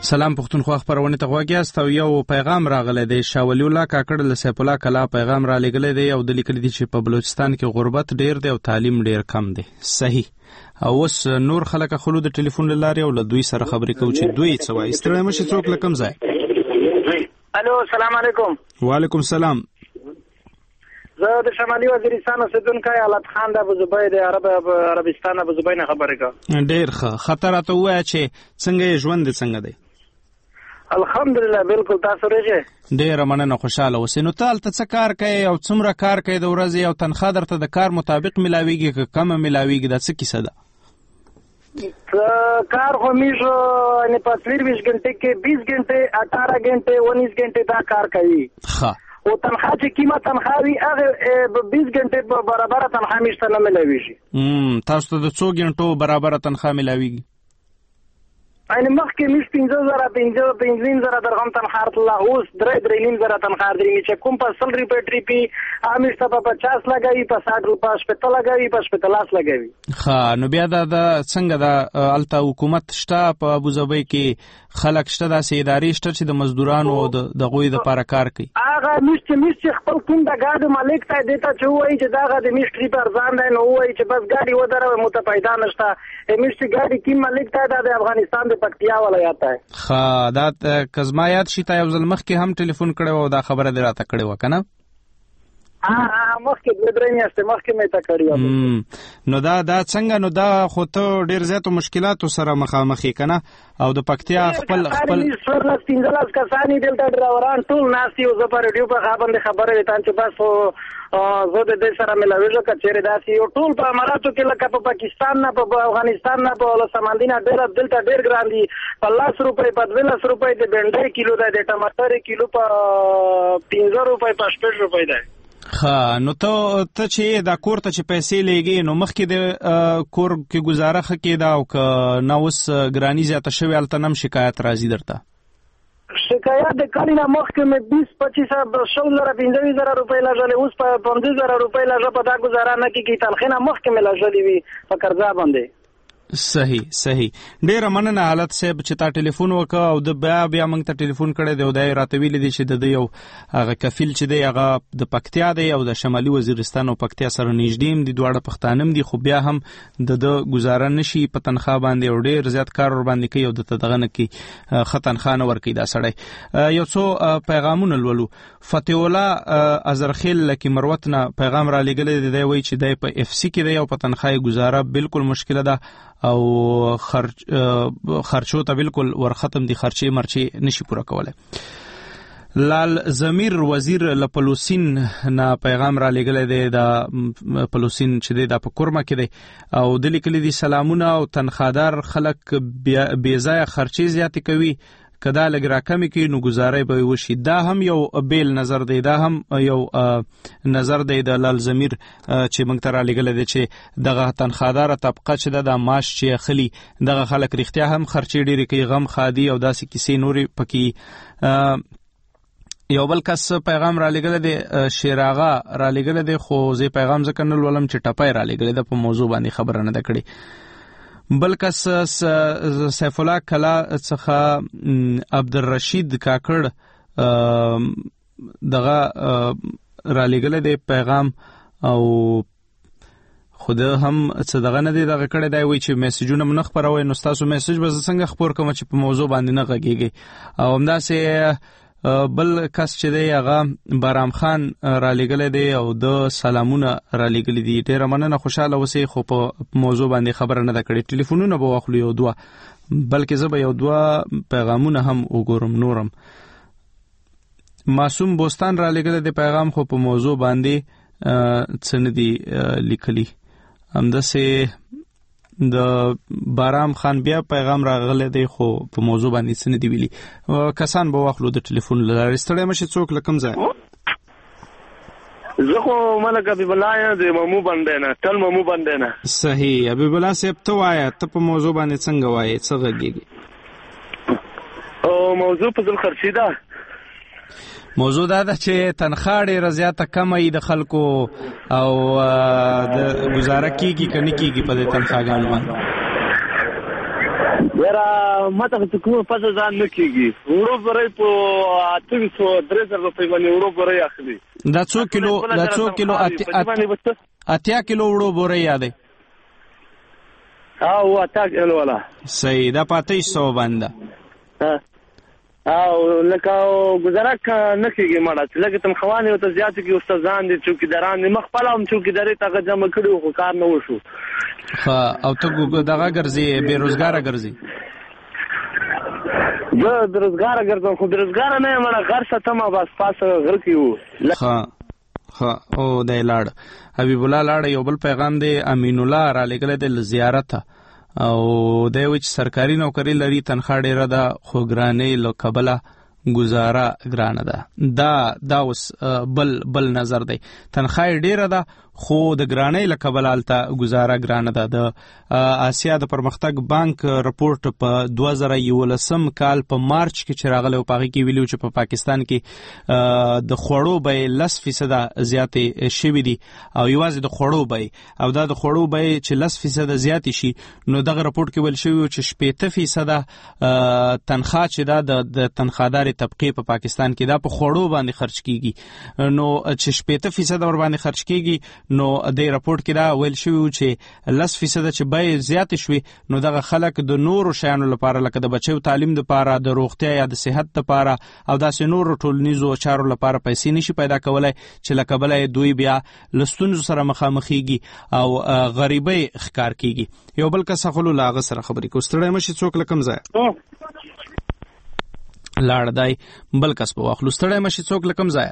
سلام پښتونخوا خبرونه ته غواړی است او یو پیغام راغلی دی شاولی الله کاکړ له سیف الله کلا پیغام را لګلی دی او د لیکل دي چې په بلوچستان کې غربت ډیر دی او تعلیم ډیر کم دی. صحیح. او اوس نور خلک خلو د ټلیفون لارې او له دوی سره خبرې کوي چې دوی څه وایي. ستړی مشه څوک لکم ځای. الو السلام علیکم. وعلیکم السلام. زه د شمالي وزیرستان اوسیدونکی علت خان د ابوظبی د عربستان ابوظبی نه خبرې کوم. ډیر ښه. خطر ته وایي چې څنګه ژوند څنګه دی؟ الحمدلله بالکل. تاسو راځئ. ډیر مننه خوشاله اوسئ. نو تاسو څه کار کوي او څومره کار کوي د ورځې او تنخواه درته د کار مطابق ملاويږي که کم ملاويږي د څه کیسه ده؟ کار خو میشو نه په 24 غنټه کې 20 غنټه 18 غنټه 19 غنټه دا کار کوي. ښه. او تنخواه چې کیمه تنخواه وي هغه 20 غنټه په برابر تنخواه میشته نه ملاويږي. تاسو ته د 100 غنټو برابر تنخواه ملاويږي؟ این مخکې میش 15,000 درهم تنخواه الله اوس 3,000 تنخواه درې چې کوم په 100 روپے ټریپی امیش ته په 50 لګوي په 60 روپے شپته لګوي په 50 لګوي. ښه. نو بیا د څنګه د الته حکومت شته په ابوظبی کې خلک شته د ادارې شته چې د مزدورانو او د غوی د لپاره کار کوي؟ هغه میش خپل کوم د ګاډي مالک ته دیتا چې وایي چې داغه د میش ټریپ ارزان دی نو وایي چې بس ګاډي ودره متفایده نشته. میش ګاډي کی مالک ته د افغانستان پکتیا ولایت ہے. ښه. دا کزمایات شي ته یو ځل مخکې هم ټلیفون کړو او دا خبره دې راته کړې و کنه؟ مخکې د درې میاشتې مخکې مې تا کړی. نو دا څنګه؟ نو دا خو ته ډیر زیاتو مشکلاتو سره مخامخ کنه او د پکتیا خپل 15 کسانی دلته ډرایوران ټول ناسي او زه په ریډیو په خبره وتان چې بس زه د دې سره ملاویږم کچېره داسي او ټول په اماراتو کې لکه په پاکستان نه په افغانستان نه په سمندینه دلته ډیر ګران دي. په 100 روپے په 12 روپے د بنډۍ کیلو ده د ټماټر کیلو په 15 روپے په 8 روپے ده. ښه. نو ته چې دا کور ته چې پیسې لګې نو مخکې د کور کې گزاره ښه کېده او که نه اوس ګراني زیاته شوې هلته نه هم شکایت راځي درته؟ شکایت د کلي نه مخکې مې 20-25,000 روپۍ لږلې اوس په 15,000 روپۍ لږه په دا ګزاره نه کېږي. تنخواه نه مخکې مې لږلې وي په قرضه باندې. صحیح. ډیره مننه حالت صاحب چې تا ټلیفون وکړ او د بیا موږ ته ټلیفون کړی دی او دا راته ویلي دي چې د یو هغه کفیل چې دی هغه د پکتیا دی او د شمالي وزیرستان او پکتیا سره نږدې دي دواړه پښتانه دي خو بیا هم د گزاره نشي په تنخواه باندې او ډیر زیات کار ور باندې کوي او د دغه نه کوي ښه تنخواه نه ورکوي دا سړی. یو څو پیغامونه لولو. فتح الله ازرخیل لکه مروت نه پیغام را لګلی دی وایي چې دی په اف سی کې دی او په تنخواه گزاره بالکل مشکله ده او خرچو ته بالکل ور ختم دي خرچې مرچې نشي پوره کولای. لال زمیر وزیر لپلوسین نه پیغام را لګلی دی د پلوسین چې دی د پکورما کې دی او د لیکلي دي سلامونه او تنخوادار خلک بې ځایه خرچې زیاتې کوي کدا لګ راکمې کې نو گزارې به وشي. دا هم یو بیل نظر دی. دا هم یو نظر دی د لال زمیر چې موږ ته را لګلی دی چې دغه تنخواداره طبقه چې ده د معاش چې اخلي دغه خلک رښتیا هم خرچې ډېرې کوي غم خادي او داسې کیسې نورې پکې. یو بل کس پیغام را لګلی دی شیراغا را لګلی دی خو زه پیغام ځکه نه لولم چې ټپی را لګلی ده په موضوع باندې خبره نه ده کړې. بل کس سیف الله کلا څخه عبدالرشید کاکړ دغه را لګلی دی پیغام او خود هم څه دغه نه دی دغه کړی دی وایي چې میسجونه نه خپروئ نو ستاسو میسج به زه څنګه خپور کوم چې په موضوع باندې نه غږیږي. او همداسې بل کس چې دی هغه بارام خان را لګلی دی او د سلامونه را لګلی دي. ډیره مننه خوشاله اوسئ خو په موضوع باندې خبره نه ده کړې. ټلیفونونه به واخلو یو دوه بلکې زه به یو دوه پیغامونه هم وګورم نورم. معصوم بوستان را لګلی دی پیغام خو په موضوع باندې څه نه دي لیکلي. همداسې د بارام خان بیا پیغام راغلی دی خو په موضوع باندې څه نه دي ویلي. کسان به واخلو د ټلیفون له لارې. ستړی مه شې څوک له کوم ځای؟ زه خو ملک حبیب الله یم د مامو بندی نه تل مامو بندی نه. صحیح. حبیب الله صاحب ته وایه ته په موضوع باندې څنګه وایې څه غږېږي؟ موضوع په ذل خرچي ده. موضوع دا ده چې تنخواه ډېره زیاته کمه وي د خلکو او د ګزاره کېږي که نه کېږي په دې تنخواهګانو باندې. یاره ماته چې کومه پته ځان نه کېږي وړو برۍ په 803 روپۍ باندې وړو برۍ اخلي دا څو کیلو 8 کیلو وړو برۍ یادې او 8 کیلو والا صحیح دا 2500 باندې او لکه گزاره نه کېږي مړه چې لکه تم خوانې او ته زیات کې استادان دي چوکیداران دي مخ پلاو چوکیداري ته جمع کړو خو کار نه وشو او ته دغه ګرځي بیروزګار ګرځي زه بیروزګار ګرځم خو بیروزګار نه مړه غر ستما بس پاس غر کیو او د لاړ حبیب الله لاړ یو بل پیغام دی امین الله را لګل د زیارت او د یو سرکاري نوکری لري تنخواه ډیره ده خو ګرانې له کبله گزاره ګرانه ده دا اوس بل نظر دی تنخواه ډیره ده خو د ګرانۍ له کبله هلته گزاره ګرانه ده د آسیا د پرمختګ بانک رپورټ په 2011 کال په مارچ کې چې راغلی او په هغې کې ویلي چې په پاکستان کې د خوړو بیې 10% زیاتې شوي دي او یوازې د خوړو بیې او دا د خوړو بیې چې 10% زیاتې شي نو دغه رپورټ کې ویل شوي چې 80% تنخواه چې دا د تنخوادارې طبقې په پاکستان کې دا په خوړو باندې خرج کیږي نو چې 80% ور باندې خرج کیږي نو د رپورټ کې دا ویل شوی چې 10% چې بیې زیاتې شوي نو دغه خلک د نورو شیانو لپاره لکه د بچو تعلیم لپاره د روغتیا یا د صحت لپاره او داسې نورو ټولنیزو چارو لپاره پیسې نشي پیدا کولای چې لکه بلې دوی بیا لستونزو سره مخامخېږي او غریبۍ ښکار کیږي یو بل کس خپل لاغه سره خبرې کوي ستړی مشي څوک لکم ځای لاړ دای بل کس په واخلو ستړی مشي څوک لکم ځای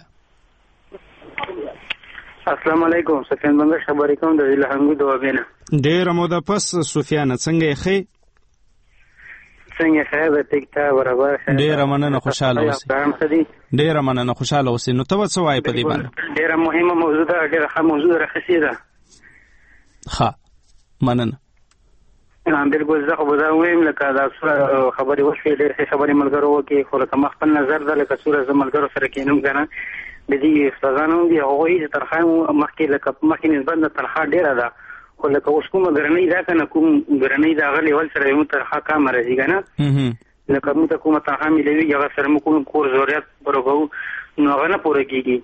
السلام علیکم سفیان بنګ خبرې کوم د لهنګو دوابینه ډېر موده پس سفیان څنګه یې ښه څنګه ښه به ټیکټا برابر ډېر مننه خوشاله اوسئ ډېر مننه خوشاله اوسئ نو ته څه وایې په دې باندې ډېر مهمه موضوع ده ډېر ښه موضوع راخسي ده ښه مننه بالکل زه خو به وایم لکه دا خبرې وشوې ډېر ښه خبرې ملګرو وکړي خو لکه ما خپل نظر ده لکه څومره زه ملګرو سره کېنم که نه د دې استادانو دي هغوی چې تنخواه مخکې نسبت د تنخواه ډېره ده خو لکه اوس کومه ګرانۍ ده که نه کوم ګرانۍ د هغه لیول سره زموږ تنخواه کمه راځي که نه لکه موږ ته کومه تنخواه میلوي هغه سره موږ کوم کور ضرورت پوره کوو نو هغه نه پوره کېږي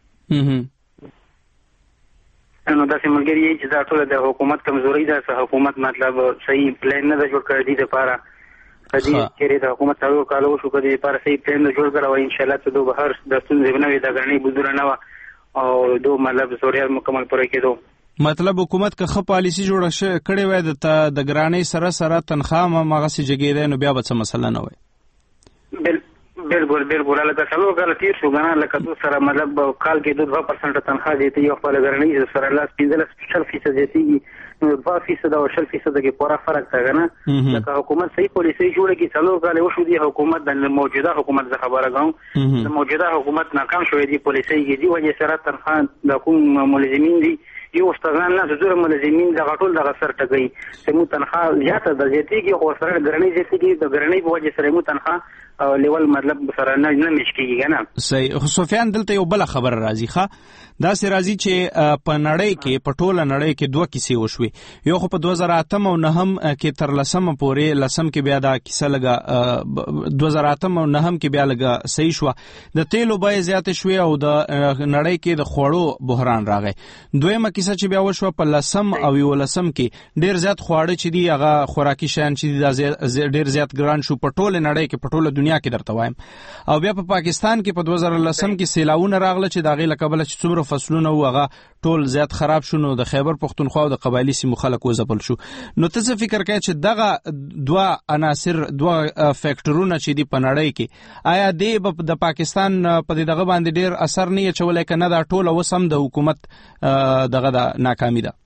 نو داسې ملګري چې دا ټوله د حکومت کمزوري ده حکومت مطلب صحیح پلان نه ده جوړ کړی دې دپاره کدی چیرې د حکومت څلور کاله وشو کدی لپاره صحیح پلان جوړ کړی وای ان شاء الله ته به هر د ستونزې نه وي د غړنۍ بودره نه او دو مطلب ضرورت مکمل پوره کېدو مطلب حکومت که خه پالیسی جوړه کړې وای د ګرانۍ سره تنخواه مغه سي جګیره نو بیا به څه مسله نه وای بالکل لکه څلور کاله تیر شو کنه لکه تو سره مطلب کال کې 2% تنخواه دیتی یو خپل غرنۍ سره 15% دیتی نو 2% او 10% کې پورا فرق تا کنه لکه حکومت صحیح پالیسي جوړه کی څلور کاله وشو دی حکومت د موجوده حکومت څخه خبره کوم د موجوده حکومت ناکام شوې دی پالیسي کې دی وجه سره تنخواه د کوم ملزمین دي یو استادان نه زړه ملزمین د غټول د سر ټګي چې مو تنخواه زیاته د زیاتیږي خو سره غرنۍ زیاتیږي د غرنۍ په وجه سره مو تنخواه او لیول مطلب سره نه مشکیږي کنه صحیح خو سفیان دلته یو بل خبر راځي ښه دا سي راځي چې په نړۍ کې په ټوله نړۍ کې دوه کیسې وشوي یو خو په 2008 او 9 کې تر لسم پورې لسم کې بیا دا کیسه لګا 2008 او 9 کې بیا لګا صحیح شو د تیلو بیې زیات شوي او د نړۍ کې د خوړو بحران راغی دویمه کیسه چې بیا وشو په لسم او یو لسم کې ډیر زیات خواړه چې دی هغه خوراکي شیان چې ډیر زیات ګران شو په ټوله نړۍ کې په ټوله دنیا کې درته وایم او بیا په پاکستان کې په 2010 کې سیلاونه راغله چې داغه لکبل چې څومره فصلونه وغه ټول زیات خراب شونه د خیبر پختونخوا او د قبایلی سیمو خلک وځپل شو نو ته څه فکر کوي چې دغه دوه عناصر دوه فیکټورونه چې دی په نړۍ کې آیا د پاکستان په دغه باندې ډیر اثر نه چولای کنه دا ټول وسم د حکومت دغه ناکامي ده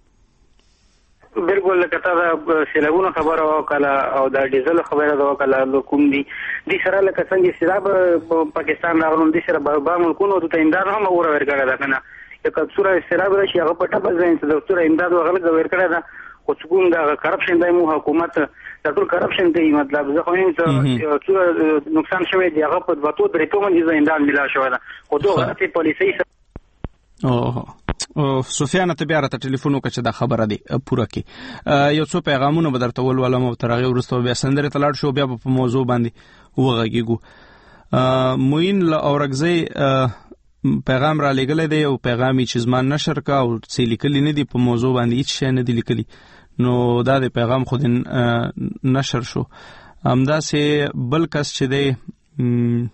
بالکل لکه تا د سیلابونو خبره وکړه او د ډیزل خبره وکړه کوم دي د سره لکه څنګه سیلاب پاکستان راغلون د سره به ملکونو د امداد هم اور ورکړه ده کنه لکه څوره سیلاب راشي هغه په ټاپه ځین چې د څوره امداد وغله ورکړه ده خو څنګه د کرپشن د حکومت د ټول کرپشن دی مطلب زه خو نه څه نقصان شوی دی هغه په 2-3 باندې امداد ملا شوی ده خو دوه غلطي پالیسي سفیان ته بیا راته ټلیفون وکړه چې دا خبره دی پوره کې یو څو پیغامونه به درته ولولم او تر هغې وروسته بیا سندرې ته لاړ شو بیا به په موضوع باندې وغږېږو. موین له اورکزۍ پیغام را لېږلی دی او پیغام یې چې زما نشر کا او څه لیکلي نه دي په موضوع باندې هېڅ شی نه دي لیکلي نو دا د پیغام خو د نشر شو. همداسې بل کس چې دی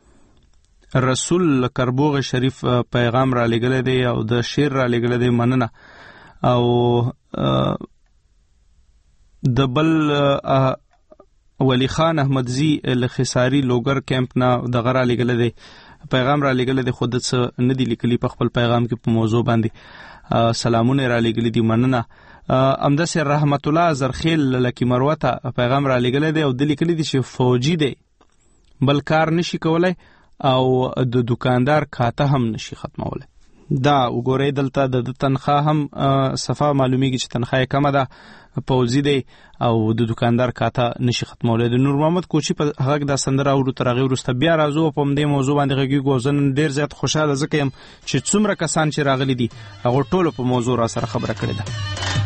رسول کربوغ شریف پیغام را لګلې دی او د شعر را لګلې دی مننه او د بل ولی خان احمدزی لخساری لوګر کیمپ نه د غرا لګلې دی پیغام را لګلې دی خود څه نه دی لیکلي په خپل پیغام کې په موضوع باندې سلامونه را لګلې دي مننه. امداسه رحمت الله زرخیل لکی مروته پیغام را لګلې دی او د لیکلې دي چې فوجي دی بل کار نشي کولای او د دکاندار کاته هم نشي ختموله. دا وګورئ دلته د تنخواه هم صفه معلومیږي چې تنخواه کمه ده پوزي دی او د دکاندار کاته نشي ختموله. د نور محمد کوچی په هغه د سندره او تر هغه وروسته بیا راځو په دې موضوع باندې غږیږو. زه ډیر زیات خوشاله ځکه یم چې څومره کسان چې راغلي دي هغه ټول په موضوع را سره خبره کړې ده.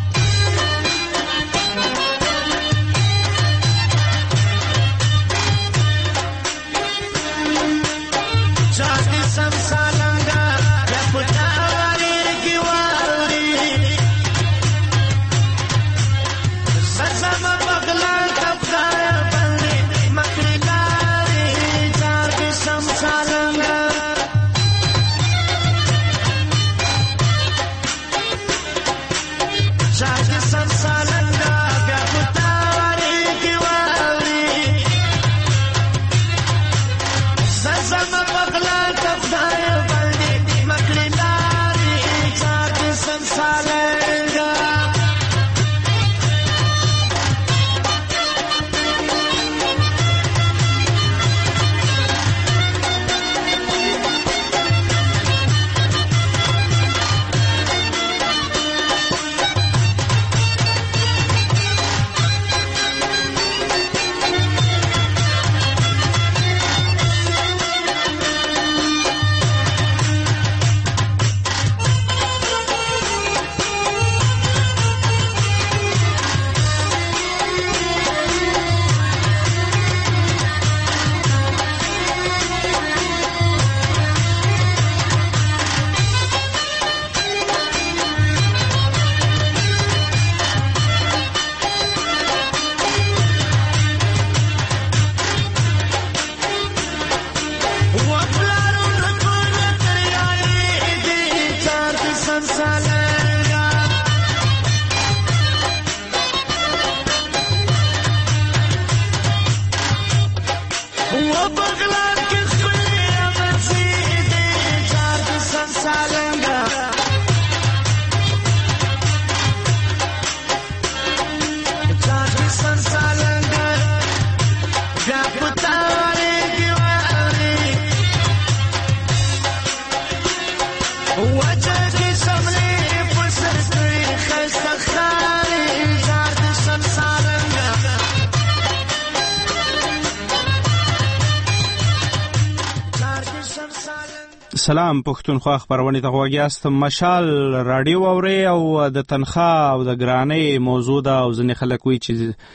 سلام پښتونخوا خبرونه ته غوږیاست. مشال رادیو اوري او د تنخواه او د ګرانۍ موضوع ده او ځنې خلک وایي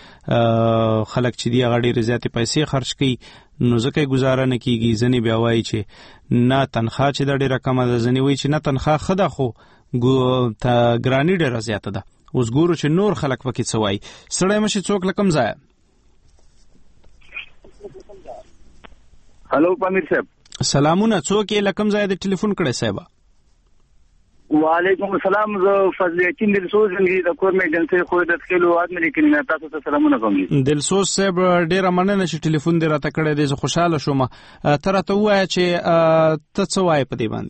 چې خلک چې دی هغه ډېرې زیاتې پیسې خرج کوي نو ځکه یې ګزاره نه کېږي. ځنې بیا وایي چې نه تنخواه چې ده ډېره کمه ده، ځنې وایي چې نه تنخواه ښه ده خو ګرانۍ ډېره زیاته ده. اوس ګورو چې نور خلک پکې څه وایي. سړی مشي څوک له کوم ځایه؟ هلو پامیر صاحب سلامونه. څوک یې له کوم ځایه د ټلیفون کړی صاحبه؟ وعلیکم السلام. زه فضل یقین دلسوز یم د کور مې جنسي خو د خلو ادم لیکن تاسو ته سلامونه کوم. دلسوز صاحب ډیره مننه چې ټلیفون دې راته کړی دی. زه خوشاله شوم. تر ته وایه چې ته څه وایې په دې باندې؟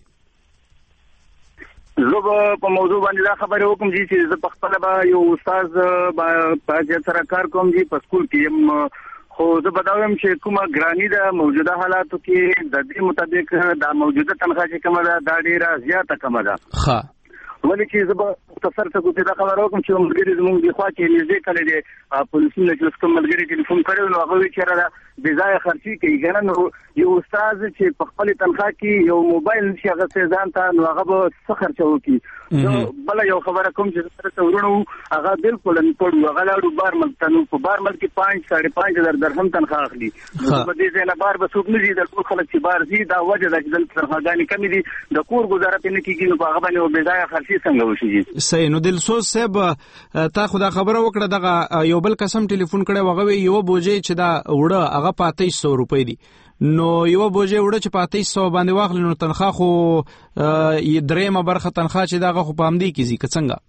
زه په موضوع باندې دا خبره وکم چې زه په خپل به یو استاد په سره کار کوم په سکول کې خو زه بداوم چې کومه ګرانی ده موجوده حالاتو کې د دې مطابق دا موجوده تنخواه چې کومه ده دا ډیره زیاته کمه ده. ښه ولې چې زه به مختصر څه کوم دا خبره وکم چې ملګری زموږ د خوا کې نږدې کړی دی پولیسونه چې کوم ملګری ټلیفون کړی نو هغه چې را د ځای خرچي کوي کنه نو یو استاد چې په خپل تنخواه کې یو موبایل نشي هغه ځان ته نو هغه به څه خرچه وکړي نو بل یو خبره کوم چې سره ورونو هغه بالکل نه پړو هغه لاړو بار ملک ته نو په بار ملک کې 5-5.5 درهم تنخواه اخلي نو په دې ځای نه بار به څوک نه دي د ټول خلک چې بار دي دا وجه ده چې د تنخواهګانې کمې دي د کور گزاره نه کیږي نو هغه باندې بې ځایه خرچي څنګه وشي صحیح نو دلسوز صاحب تا خدا خبره وکړه دغه یو بل قسم ټلیفون کړي وغه یو بوجي چې دا وړه هغه 2500 روپۍ دي نو یو بوجي وړه چې 2500 باندې واخلي نو تنخواه خو درېمه برخه تنخواه چې دغه خو پامدي کیږي که څنګه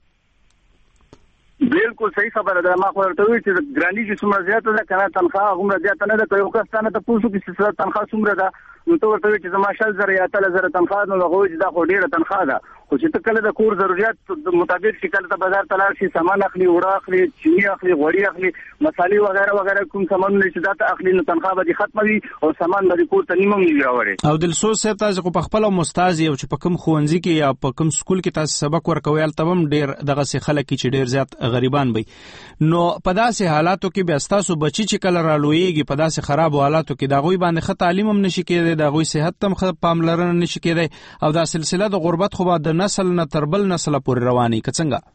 بالکل صحیح خبره ده ما خو ورته وی چې ګرانی چې څومره زیاته ده کنه تنخواه هغومره زیاته نه ده که یو کس نه ته پوښتنه کې چې تنخواه څومره ده نو ته ورته وی چې زما 1000 یا 3000 تنخواه نو هغه چې دا خو ډیره تنخواه ده خو چې ته کله د کور ضرورت مطابق چې کله ته بازار ته لاړ شي سامان اخلي وړه اخلي چینی اخلي غوړي اخلي مصالې وغیرہ وغیرہ کوم سامان چې دا ته اخلي نو تنخواه به ختمه وي او سامان به کور ته نیمه نه راوړي او دلسوز صاحب تاسو په خپل مستاز یو چې په کوم ښوونځي کې یا په کوم سکول کې تاسو سبق ورکوي البته هم ډیر دغه سي خلک چې ډیر زیات غریبان وي نو په داسې حالاتو کې به تاسو بچی چې کله رالويږي په داسې خراب حالاتو کې دا غوي باندې ښه تعلیم هم نشي کېدای دا غوي صحت هم پاملرنه نشي کېدای او دا سلسله د غربت خو به د نسل نه تر بل نسل پورې رواني که څنګه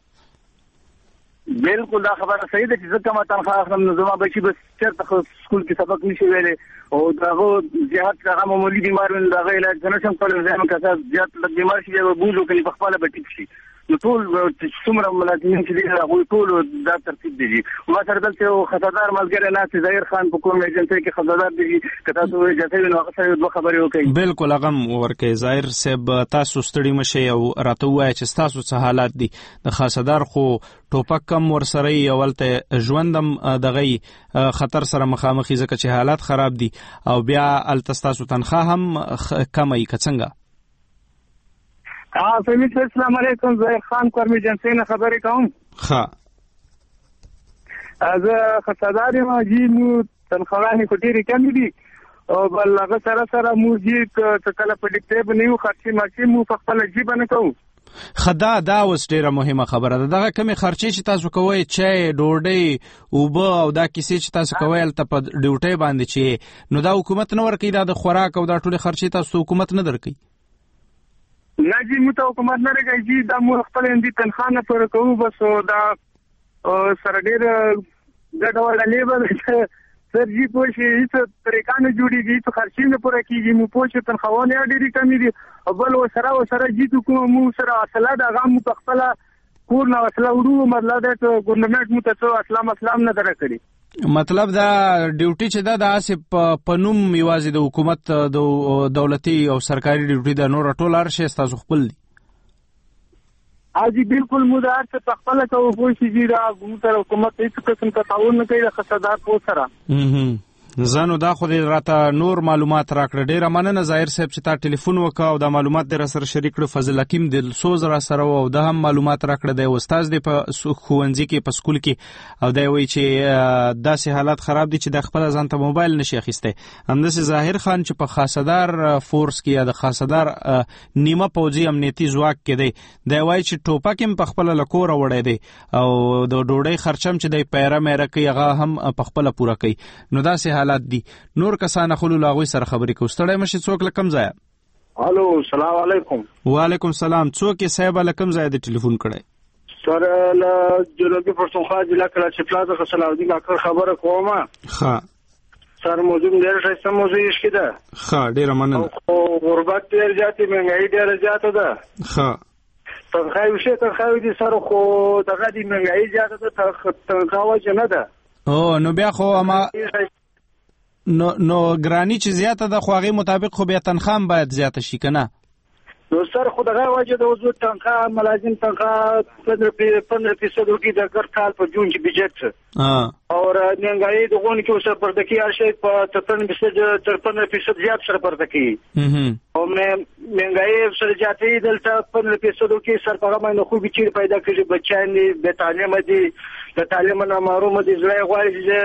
بالکل دا خبره صحیح ده چې زه کومه تنخواه اخلم نو زما بچي بس چېرته سکول کې سبق نشي ویلی او دغه زیات هغه معمولي بیمار وي دغه علاج نه شم کولی زه هم که زیات لږ بیمار شي بیا به بوز وکړي په خپله به ټیک شي نو ټول څومره ملازمین چې دي هغوی ټول دا ترتیب دي ما سره دلته یو خطردار ملګری ناست ظاهر خان په کوم ایجنسۍ کې خطردار دي که تاسو اجازه وي نو هغه سره دوه خبرې وکړئ بالکل هغه هم ورکړئ ظاهر صاحب تاسو ستړي مه شئ او راته ووایئ چې ستاسو څه حالات دي د خاصدار خو ټوپک کم ورسره یې اولته ژوند هم دغه خطر سره مخامخي ځکه چې حالات خراب دي او بیا هلته ستاسو تنخواه هم کمه وي که څنګه فهمید السلام علیکم ظاهر خان کوم ایجنسۍ نه خبرې کوم زه خصدار یم جی مو تنخواهانې خو ډېرې کمې دي او بل هغه سره سره مو جی که کله په ډیکټیب نه یو خرچې مرچې مو په خپله جیبه نه کوو خدا دا اوس ډیره مهمه خبره ده دغه کمې خرچې چې تاسو کوئ چای ډوډۍ اوبه او دا کیسې چې تاسو کوئ هلته په ډیوټۍ باندې چې نو دا حکومت نه ورکوي دا د خوراک او دا ټولې خرچې تاسو حکومت نه درکوي نه جی مو ته حکومت نه راګي جی دا مو خپل اندي تنخواه نه پر کوو بس دا سره ډیر ګډوډ لیبل سر جی پوښي هیڅ طریقه نه جوړیږي هیڅ خرچې نه پوره کیږي مو پوښي تنخواه نه ډېری کمی دي او بل سره جی ته مو سره اصله دا غو په خپل کور نه اصله وړو مطلب دا ګورنمنت مو ته اسلام نه درکړي مطلب دا ډیوټي چې دا د اسې په نوم یوازې د حکومت د دولتي او سرکاري ډیوټي د نور ټول هر شی ستاسو خپل دي اجي بالکل مو دا څه په خپل کوو خو چې دا حکومت هیڅ قسم تعاون نه کوي د خصدار په سره زانو دا خو دې راته نور معلومات راکړه ډیره مننه ظاهر صاحب چې تا ټلیفون وکړ او دا معلومات در سره شریک کړ فضل حکیم دلسوز را سره او دا هم معلومات راکړه د استاد دی په ښوونځي کې په سکول کې او دا وایي چې داسې حالات خراب دي چې د خپل ځان ته موبایل نشي اخیسته همداسې ظاهر خان چې په خاصدار فورس کې یا د خاصدار نیمه پوځي امنیتي ځواک کې دی دا وایي چې ټوپک هم په خپل لکور وړی دی او د ډوډۍ خرچم چې دی پیره مېره کوي هغه هم په خپل پوره کوي نو داسې حالات دي نور کسان خلو لاغوي سره خبرې کوي ستړی مشي څوک لکم ځای الو السلام علیکم وعلیکم السلام څوک یې صاحب لکم ځای د ټلیفون کړی سر له جنوبي پښتونخوا ضلع کراچۍ پلازا څخه صلاح الدین اکبر خبره کوم سر موضوع ډېر ښه موضوع یې ده ډېره مننه خو غربت ډېر زیاتې مهنګایي ډېره زیاته ده تنخواهي وشي تنخواهي دي سر خو دغه دي مهنګایي زیاته ده تنخواه وجه نه ده نو بیا خو اما نو ګرانی چې زیاته ده خو هغې مطابق خو بیا تنخواه هم باید زیاته شي که نه نو سر خو دغه وجه د حضور تنخواه ملازم تنخواه 15% وکړي د هر کال په جون کې بجټ او مهنګایي دغونه کې اوس پردکي هر شی په 15% زیات سره پردکي او مهنګایي سره زیاتې دلته 15% وکړي سر په هغه باندې خو بچی پیدا کړي بچیان دي بې تعلیمه دي د تعلیم نه محروم دي زړه غواړي چې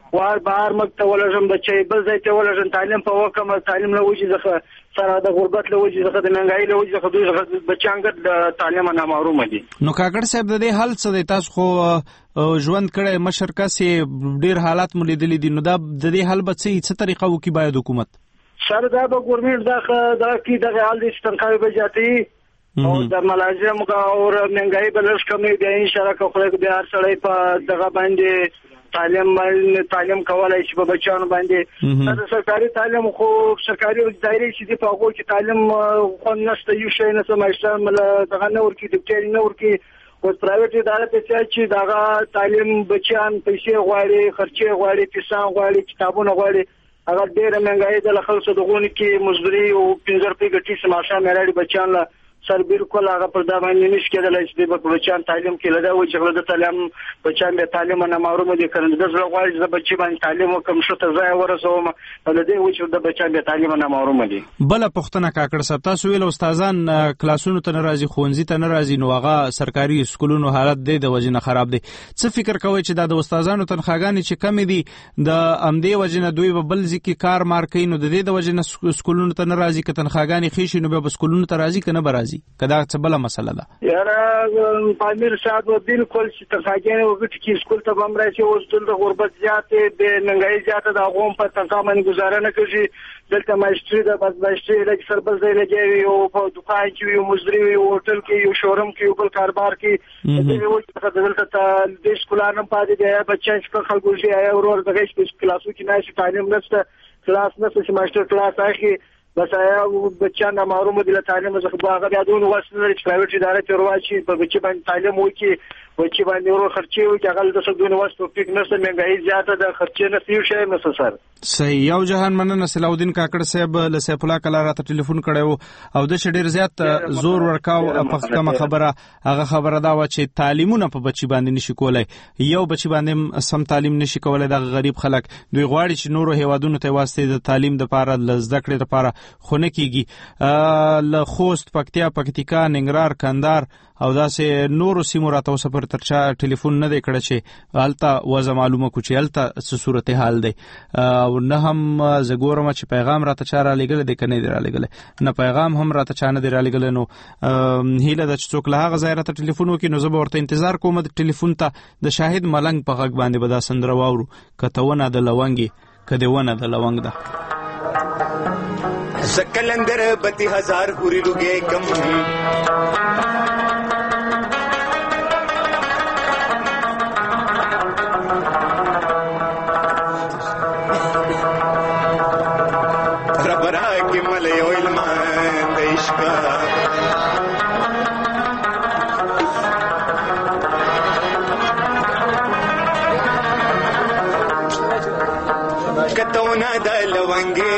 وار بهر مکتب ولژم بچي بل ځای ته ولژم تعلیم په وکم تعلیم له وجې ځخه سره د غربت له وجې ځخه د منګای له وجې ځخه دوی بچیان د تعلیم نه محروم دي. نو کاکړ صاحب د دې حل څه دی؟ تاسو خو ژوند کړی مشر کسې ډیر حالات مو لیدلي دي، نو دا د دې حل به څه طریقه وکړي باید حکومت؟ سر دا به ګورنمنت دا کی دغه حال دي چې تنخواهي به زیاتوي او د ملازم او منګای به لږ کموي، بیا انشاءالله که خدای بیا هر سړی په دغه باندې تعلیم کولای شي په بچیانو باندې. د سرکاري تعلیم خو سرکاري دایره چې دی په هغو کې تعلیم خو نشته، یو شی نشته، ماشټر دغه نه ورکوي، ډاکټري نه ورکوي. اوس پرایویټ اداره ته چې دغه تعلیم بچیان پیسې غواړي، خرچې غواړي، پیسان غواړي، کتابونه غواړي، هغه ډېره مهنګایي ده. له خلکو دغونې کې مزدوري او 15 روپۍ ګټي چې ماښام یې راړي بچیان له سر بالکل هغه پر دا باندې نشي کېدلی چې د بچیان تعلیم کې له دا وایي چې د تعلیم بچیان بیا تعلیم نه محروم دي. که د زړه غواړي چې د بچي باندې تعلیم وکړم ښه ته ځای ورسوم، نو د دې وایي چې د بچیان بیا تعلیم نه محروم دي. بله پوښتنه کاکړ صاحب، تاسو ویل استادان کلاسونو ته نه راځي، ښوونځي ته نه راځي، نو هغه سرکاري سکولونو حالت دی د وجې نه خراب دی. څه فکر کوئ چې دا د استادانو تنخواګانې چې کمې دي د همدې وجې نه دوی به بل ځای کې کار مار کوي، نو د دې د وجې نه سکولونو ته نه راځي؟ که تنخواګانې ښې شي نو بیا به سکولونو ته راځي که نه به راځي؟ که دا څه بله مسله ده؟ یاره پامیر صاحب بالکل چې تنخواګانې وګټي چې سکول ته به هم راشي. اوس دلته غربت زیات دی، د مهنګایي زیاته ده، هغو هم په تنخوا باندې ګزاره نه کوي. دلته ماشټري ده، بس ماشټري لږ سر بل ځای لګیا وي، یو په دوکان کې وي، یو مزدوري وي، یو هوټل کې، یو شوروم کې، یو بل کاروبار کې. دلته د سکولان هم پاتې دي، یا بچیان چې په خلکو شي، یا ورور دغه کلاسو کې نه شي، تعلیم نشته، کلاس نشته چې ماشټر کلاس اخلي، بس آیا بچیان محروم دي له تعلیم څخه. هغه بیا دونه وس نه لري چې پرایویټ اداره ته ورواچي، په بچي باندې تعلیم وکړي، بچي باندې ورو خرچې وکړي. هغه دلته دونه وس توفیق نشته، مهنګایي زیاته ده، خرچې نشته، یو شی نشته. سر صحیح. یو جهان مننه صلاح کاکړ صاحب له سیف الله کلا راته ټلیفون کړو او د ډېر زیات زور ورکاو په کومه خبره. هغه خبره دا و چې تعلیمونه په بچي باندې نشي کولای، یو بچي باندې سم تعلیم نشي کولای. د غریب خلک دوی غواړي چې نورو هیوادونو ته واسطه د تعلیم د لپاره ل زده کړې لپاره خونه کیږي. ل خوست، پکتیکا، ننګرهار، کندهار او داسې نورو سیمو راته وسپر ترچا ټلیفون نه دی کړی چې هلته وضع معلومه کو چې هلته څه صورتحال دی. او نه هم زه ګورم چې پیغام راته چا را لېږلی دی که نه دی را لېږلی، نه پیغام هم راته چا نه دی را لېږلی. نو هیله ده چې څوک له هغه ځای راته ټلیفون وکړي، نو زه به ورته انتظار کوم د ټلیفون ته. د شاهد ملنګ په غږ باندې به دا سندره واورو، که ته ونه د لونګې که دې ونه د لونګ ده. کلندر 32,000 پوری لوگے کم ربرا کی ملے علمان عشقا کتونا دا لونگے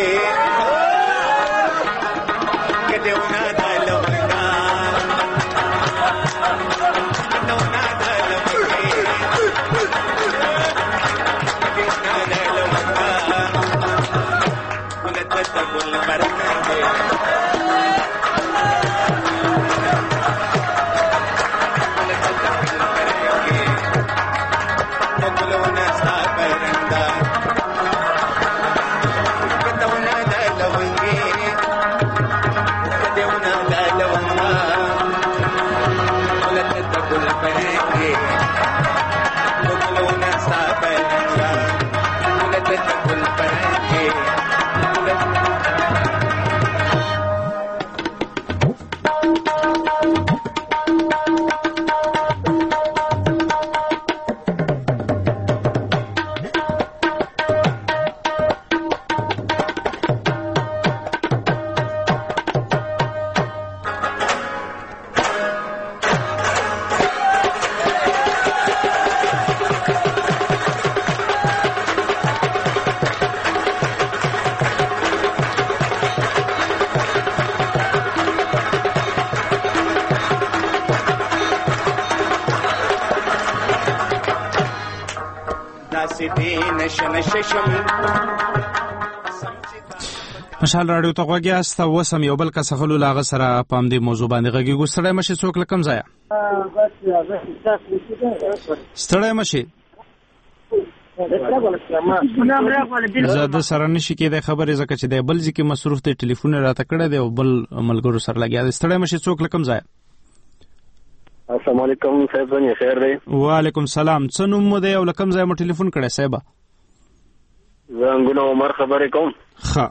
مشال راډیو ته غوږی است. وسم یو بل کس خلو لاغه سره پام دې موضوع باندې غږی ګستړی مشه څوک لکم ځای ستړی مشه زه د سره نشي کېدای خبرې ځکه چې د بل ځکه مصروف دی ټلیفون راته کړی دی او بل ملګرو سره لګیا دی. ستړی مشه څوک لکم ځای. السلام علیکم صاحب څنګه خیر دی؟ وعلیکم السلام. څه نوم مو دی او لکم ځای مو ټلیفون کړی صاحب؟ زه انګونه عمر خبرې کوم. ښه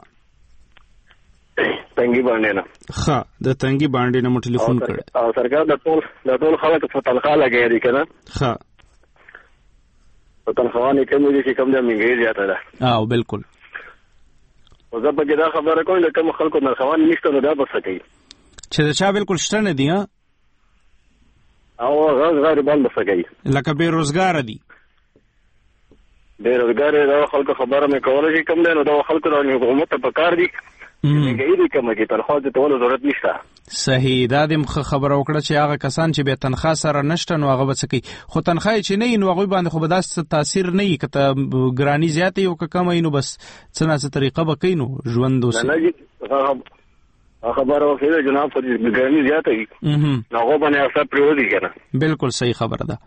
تنګي باندې نه. ښه د تنګي باندې نه مو ټلیفون کړی او سرکار د ټول خلک په تنخواه لګیا دي کنه. ښه په تنخواه نه کوم دي چې کوم د منګي زیاته ده. او بالکل. او زه په دا خبره کوم د کوم خلکو تنخواه نشته نو دا بس کوي چې دا چا بالکل شته نه دي. او غیر بند بس کوي لکه بیروزګار دي. بیروزګار دا خلکو خبره مې کوله چې کوم دی نو دا خلکو د حکومت په کار دي منګي دي کوم کې تنخواه د ټول ضرورت نشته. صحیح. دا د خبره وکړه چې هغه کسان چې به تنخواه سره نشته نو هغه بس کوي خو تنخواه چې نه نو هغه باندې خو به داس تاثیر نه وي کته ګرانی زیاته یو کم نو بس څه نه څه طریقه به کینو ژوند دوسه. نه خبره وکړه جناب په ګرانی زیاته وي نو هغه باندې اثر پریودي کنه. بالکل صحیح خبره ده.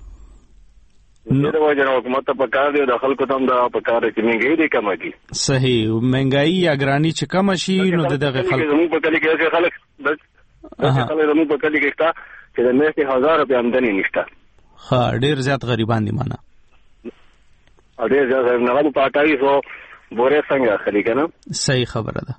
نو دا وجه حکومت په کار دی د خلکو ته دا په کار کې منګي دي کم دي. صحیح. منګي یا ګرانی چې کم شي نو دغه خلک زموږ په کلی کې خلک زموږ په کلی کې شته چې د میاشتې 1000 روپۍ آمدنی نشته. ها ډیر زیات غریبان دي معنا. ډیر زیات نه په 2800 بورې څنګه اخلي کنه. صحیح خبره ده.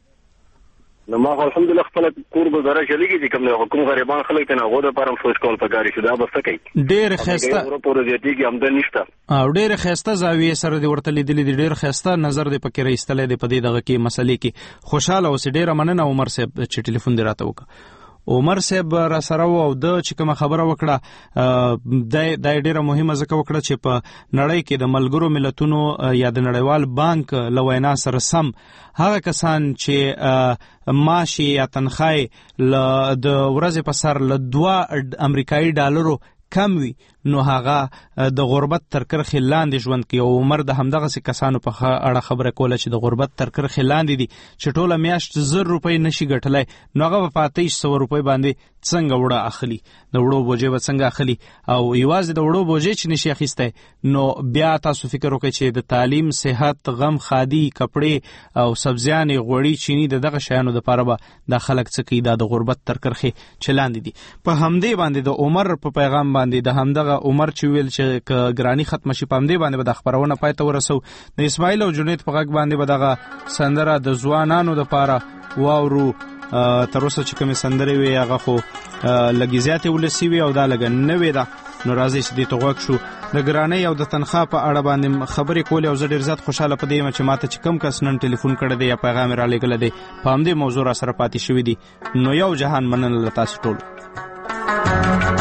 نو ما الحمدلله خپل کور گزاره چلیږي چې کوم حکومت غریبان خلک ته نه غوډه پرم سوچ کول پکاري شو دا بس کوي. ډیر خسته پروژې کې آمدنی نشته او ډیر خسته زاویه سره دی ورته لیدلې دی. ډیر خسته نظر دی پکې راستلې دی په دې دغه کې مسلې کې. خوشاله اوسې. ډیر مننه عمر صاحب چې ټلیفون دی راته وکړه. عمر صاحب را سره او د چې کوم خبره وکړه د ډیره مهمه ځکه وکړه چې په نړۍ کې د ملګرو ملتونو یا د نړیوال بانک لوینا سره سم هغه کسان چې معاشي یا تنخواه د ورځې په سر له 2 امریکایي ډالرو کم وي نو هغه د غربت تر کرخې لاندې ژوند کوي. او عمر د همدغه کسانو په اړه خبره کوله چې د غربت تر کرخې لاندې دي چې ټوله میاشت 1000 روپۍ نشي ګټلای نو هغه په 2500 روپۍ باندې څنګه وړه اخلي. د وړو بوجي به څنګه اخلي او یوازې د وړو بوجي چې نشي اخیسته نو بیا تاسو فکر وکړئ چې د تعلیم، صحت، غم، خادي، کپڑے او سبزیان، غوړي، چینی دغه شیانو د پاره به د خلک څخه د غربت تر کرخې چلاندې دي. په همدې باندې د عمر په پیغام باندې د همدغه عمر چې ویل چې ګرانی ختم شي په همدې باندې به د خبرونه پای ته ورسو. د اسماعیل او جنید په غږ باندې به دغه سندره د ځوانانو لپاره واورو. تر اوسه چې کومه سندره وي هغه خو لګی زیاتې ولسی وي او دا لګ نه وي دا نو راځي چې دې توغک شو د ګرانی او د تنخواه په اړه باندې خبرې کولې او زه ډیر زیات خوشاله پدې یم چې ماته چې کم کس نن ټلیفون کړی دی یا پیغام را لګل دی په همدې موضوع را سره پاتې شوی دی. نو یو جهان مننه تاسو ټول.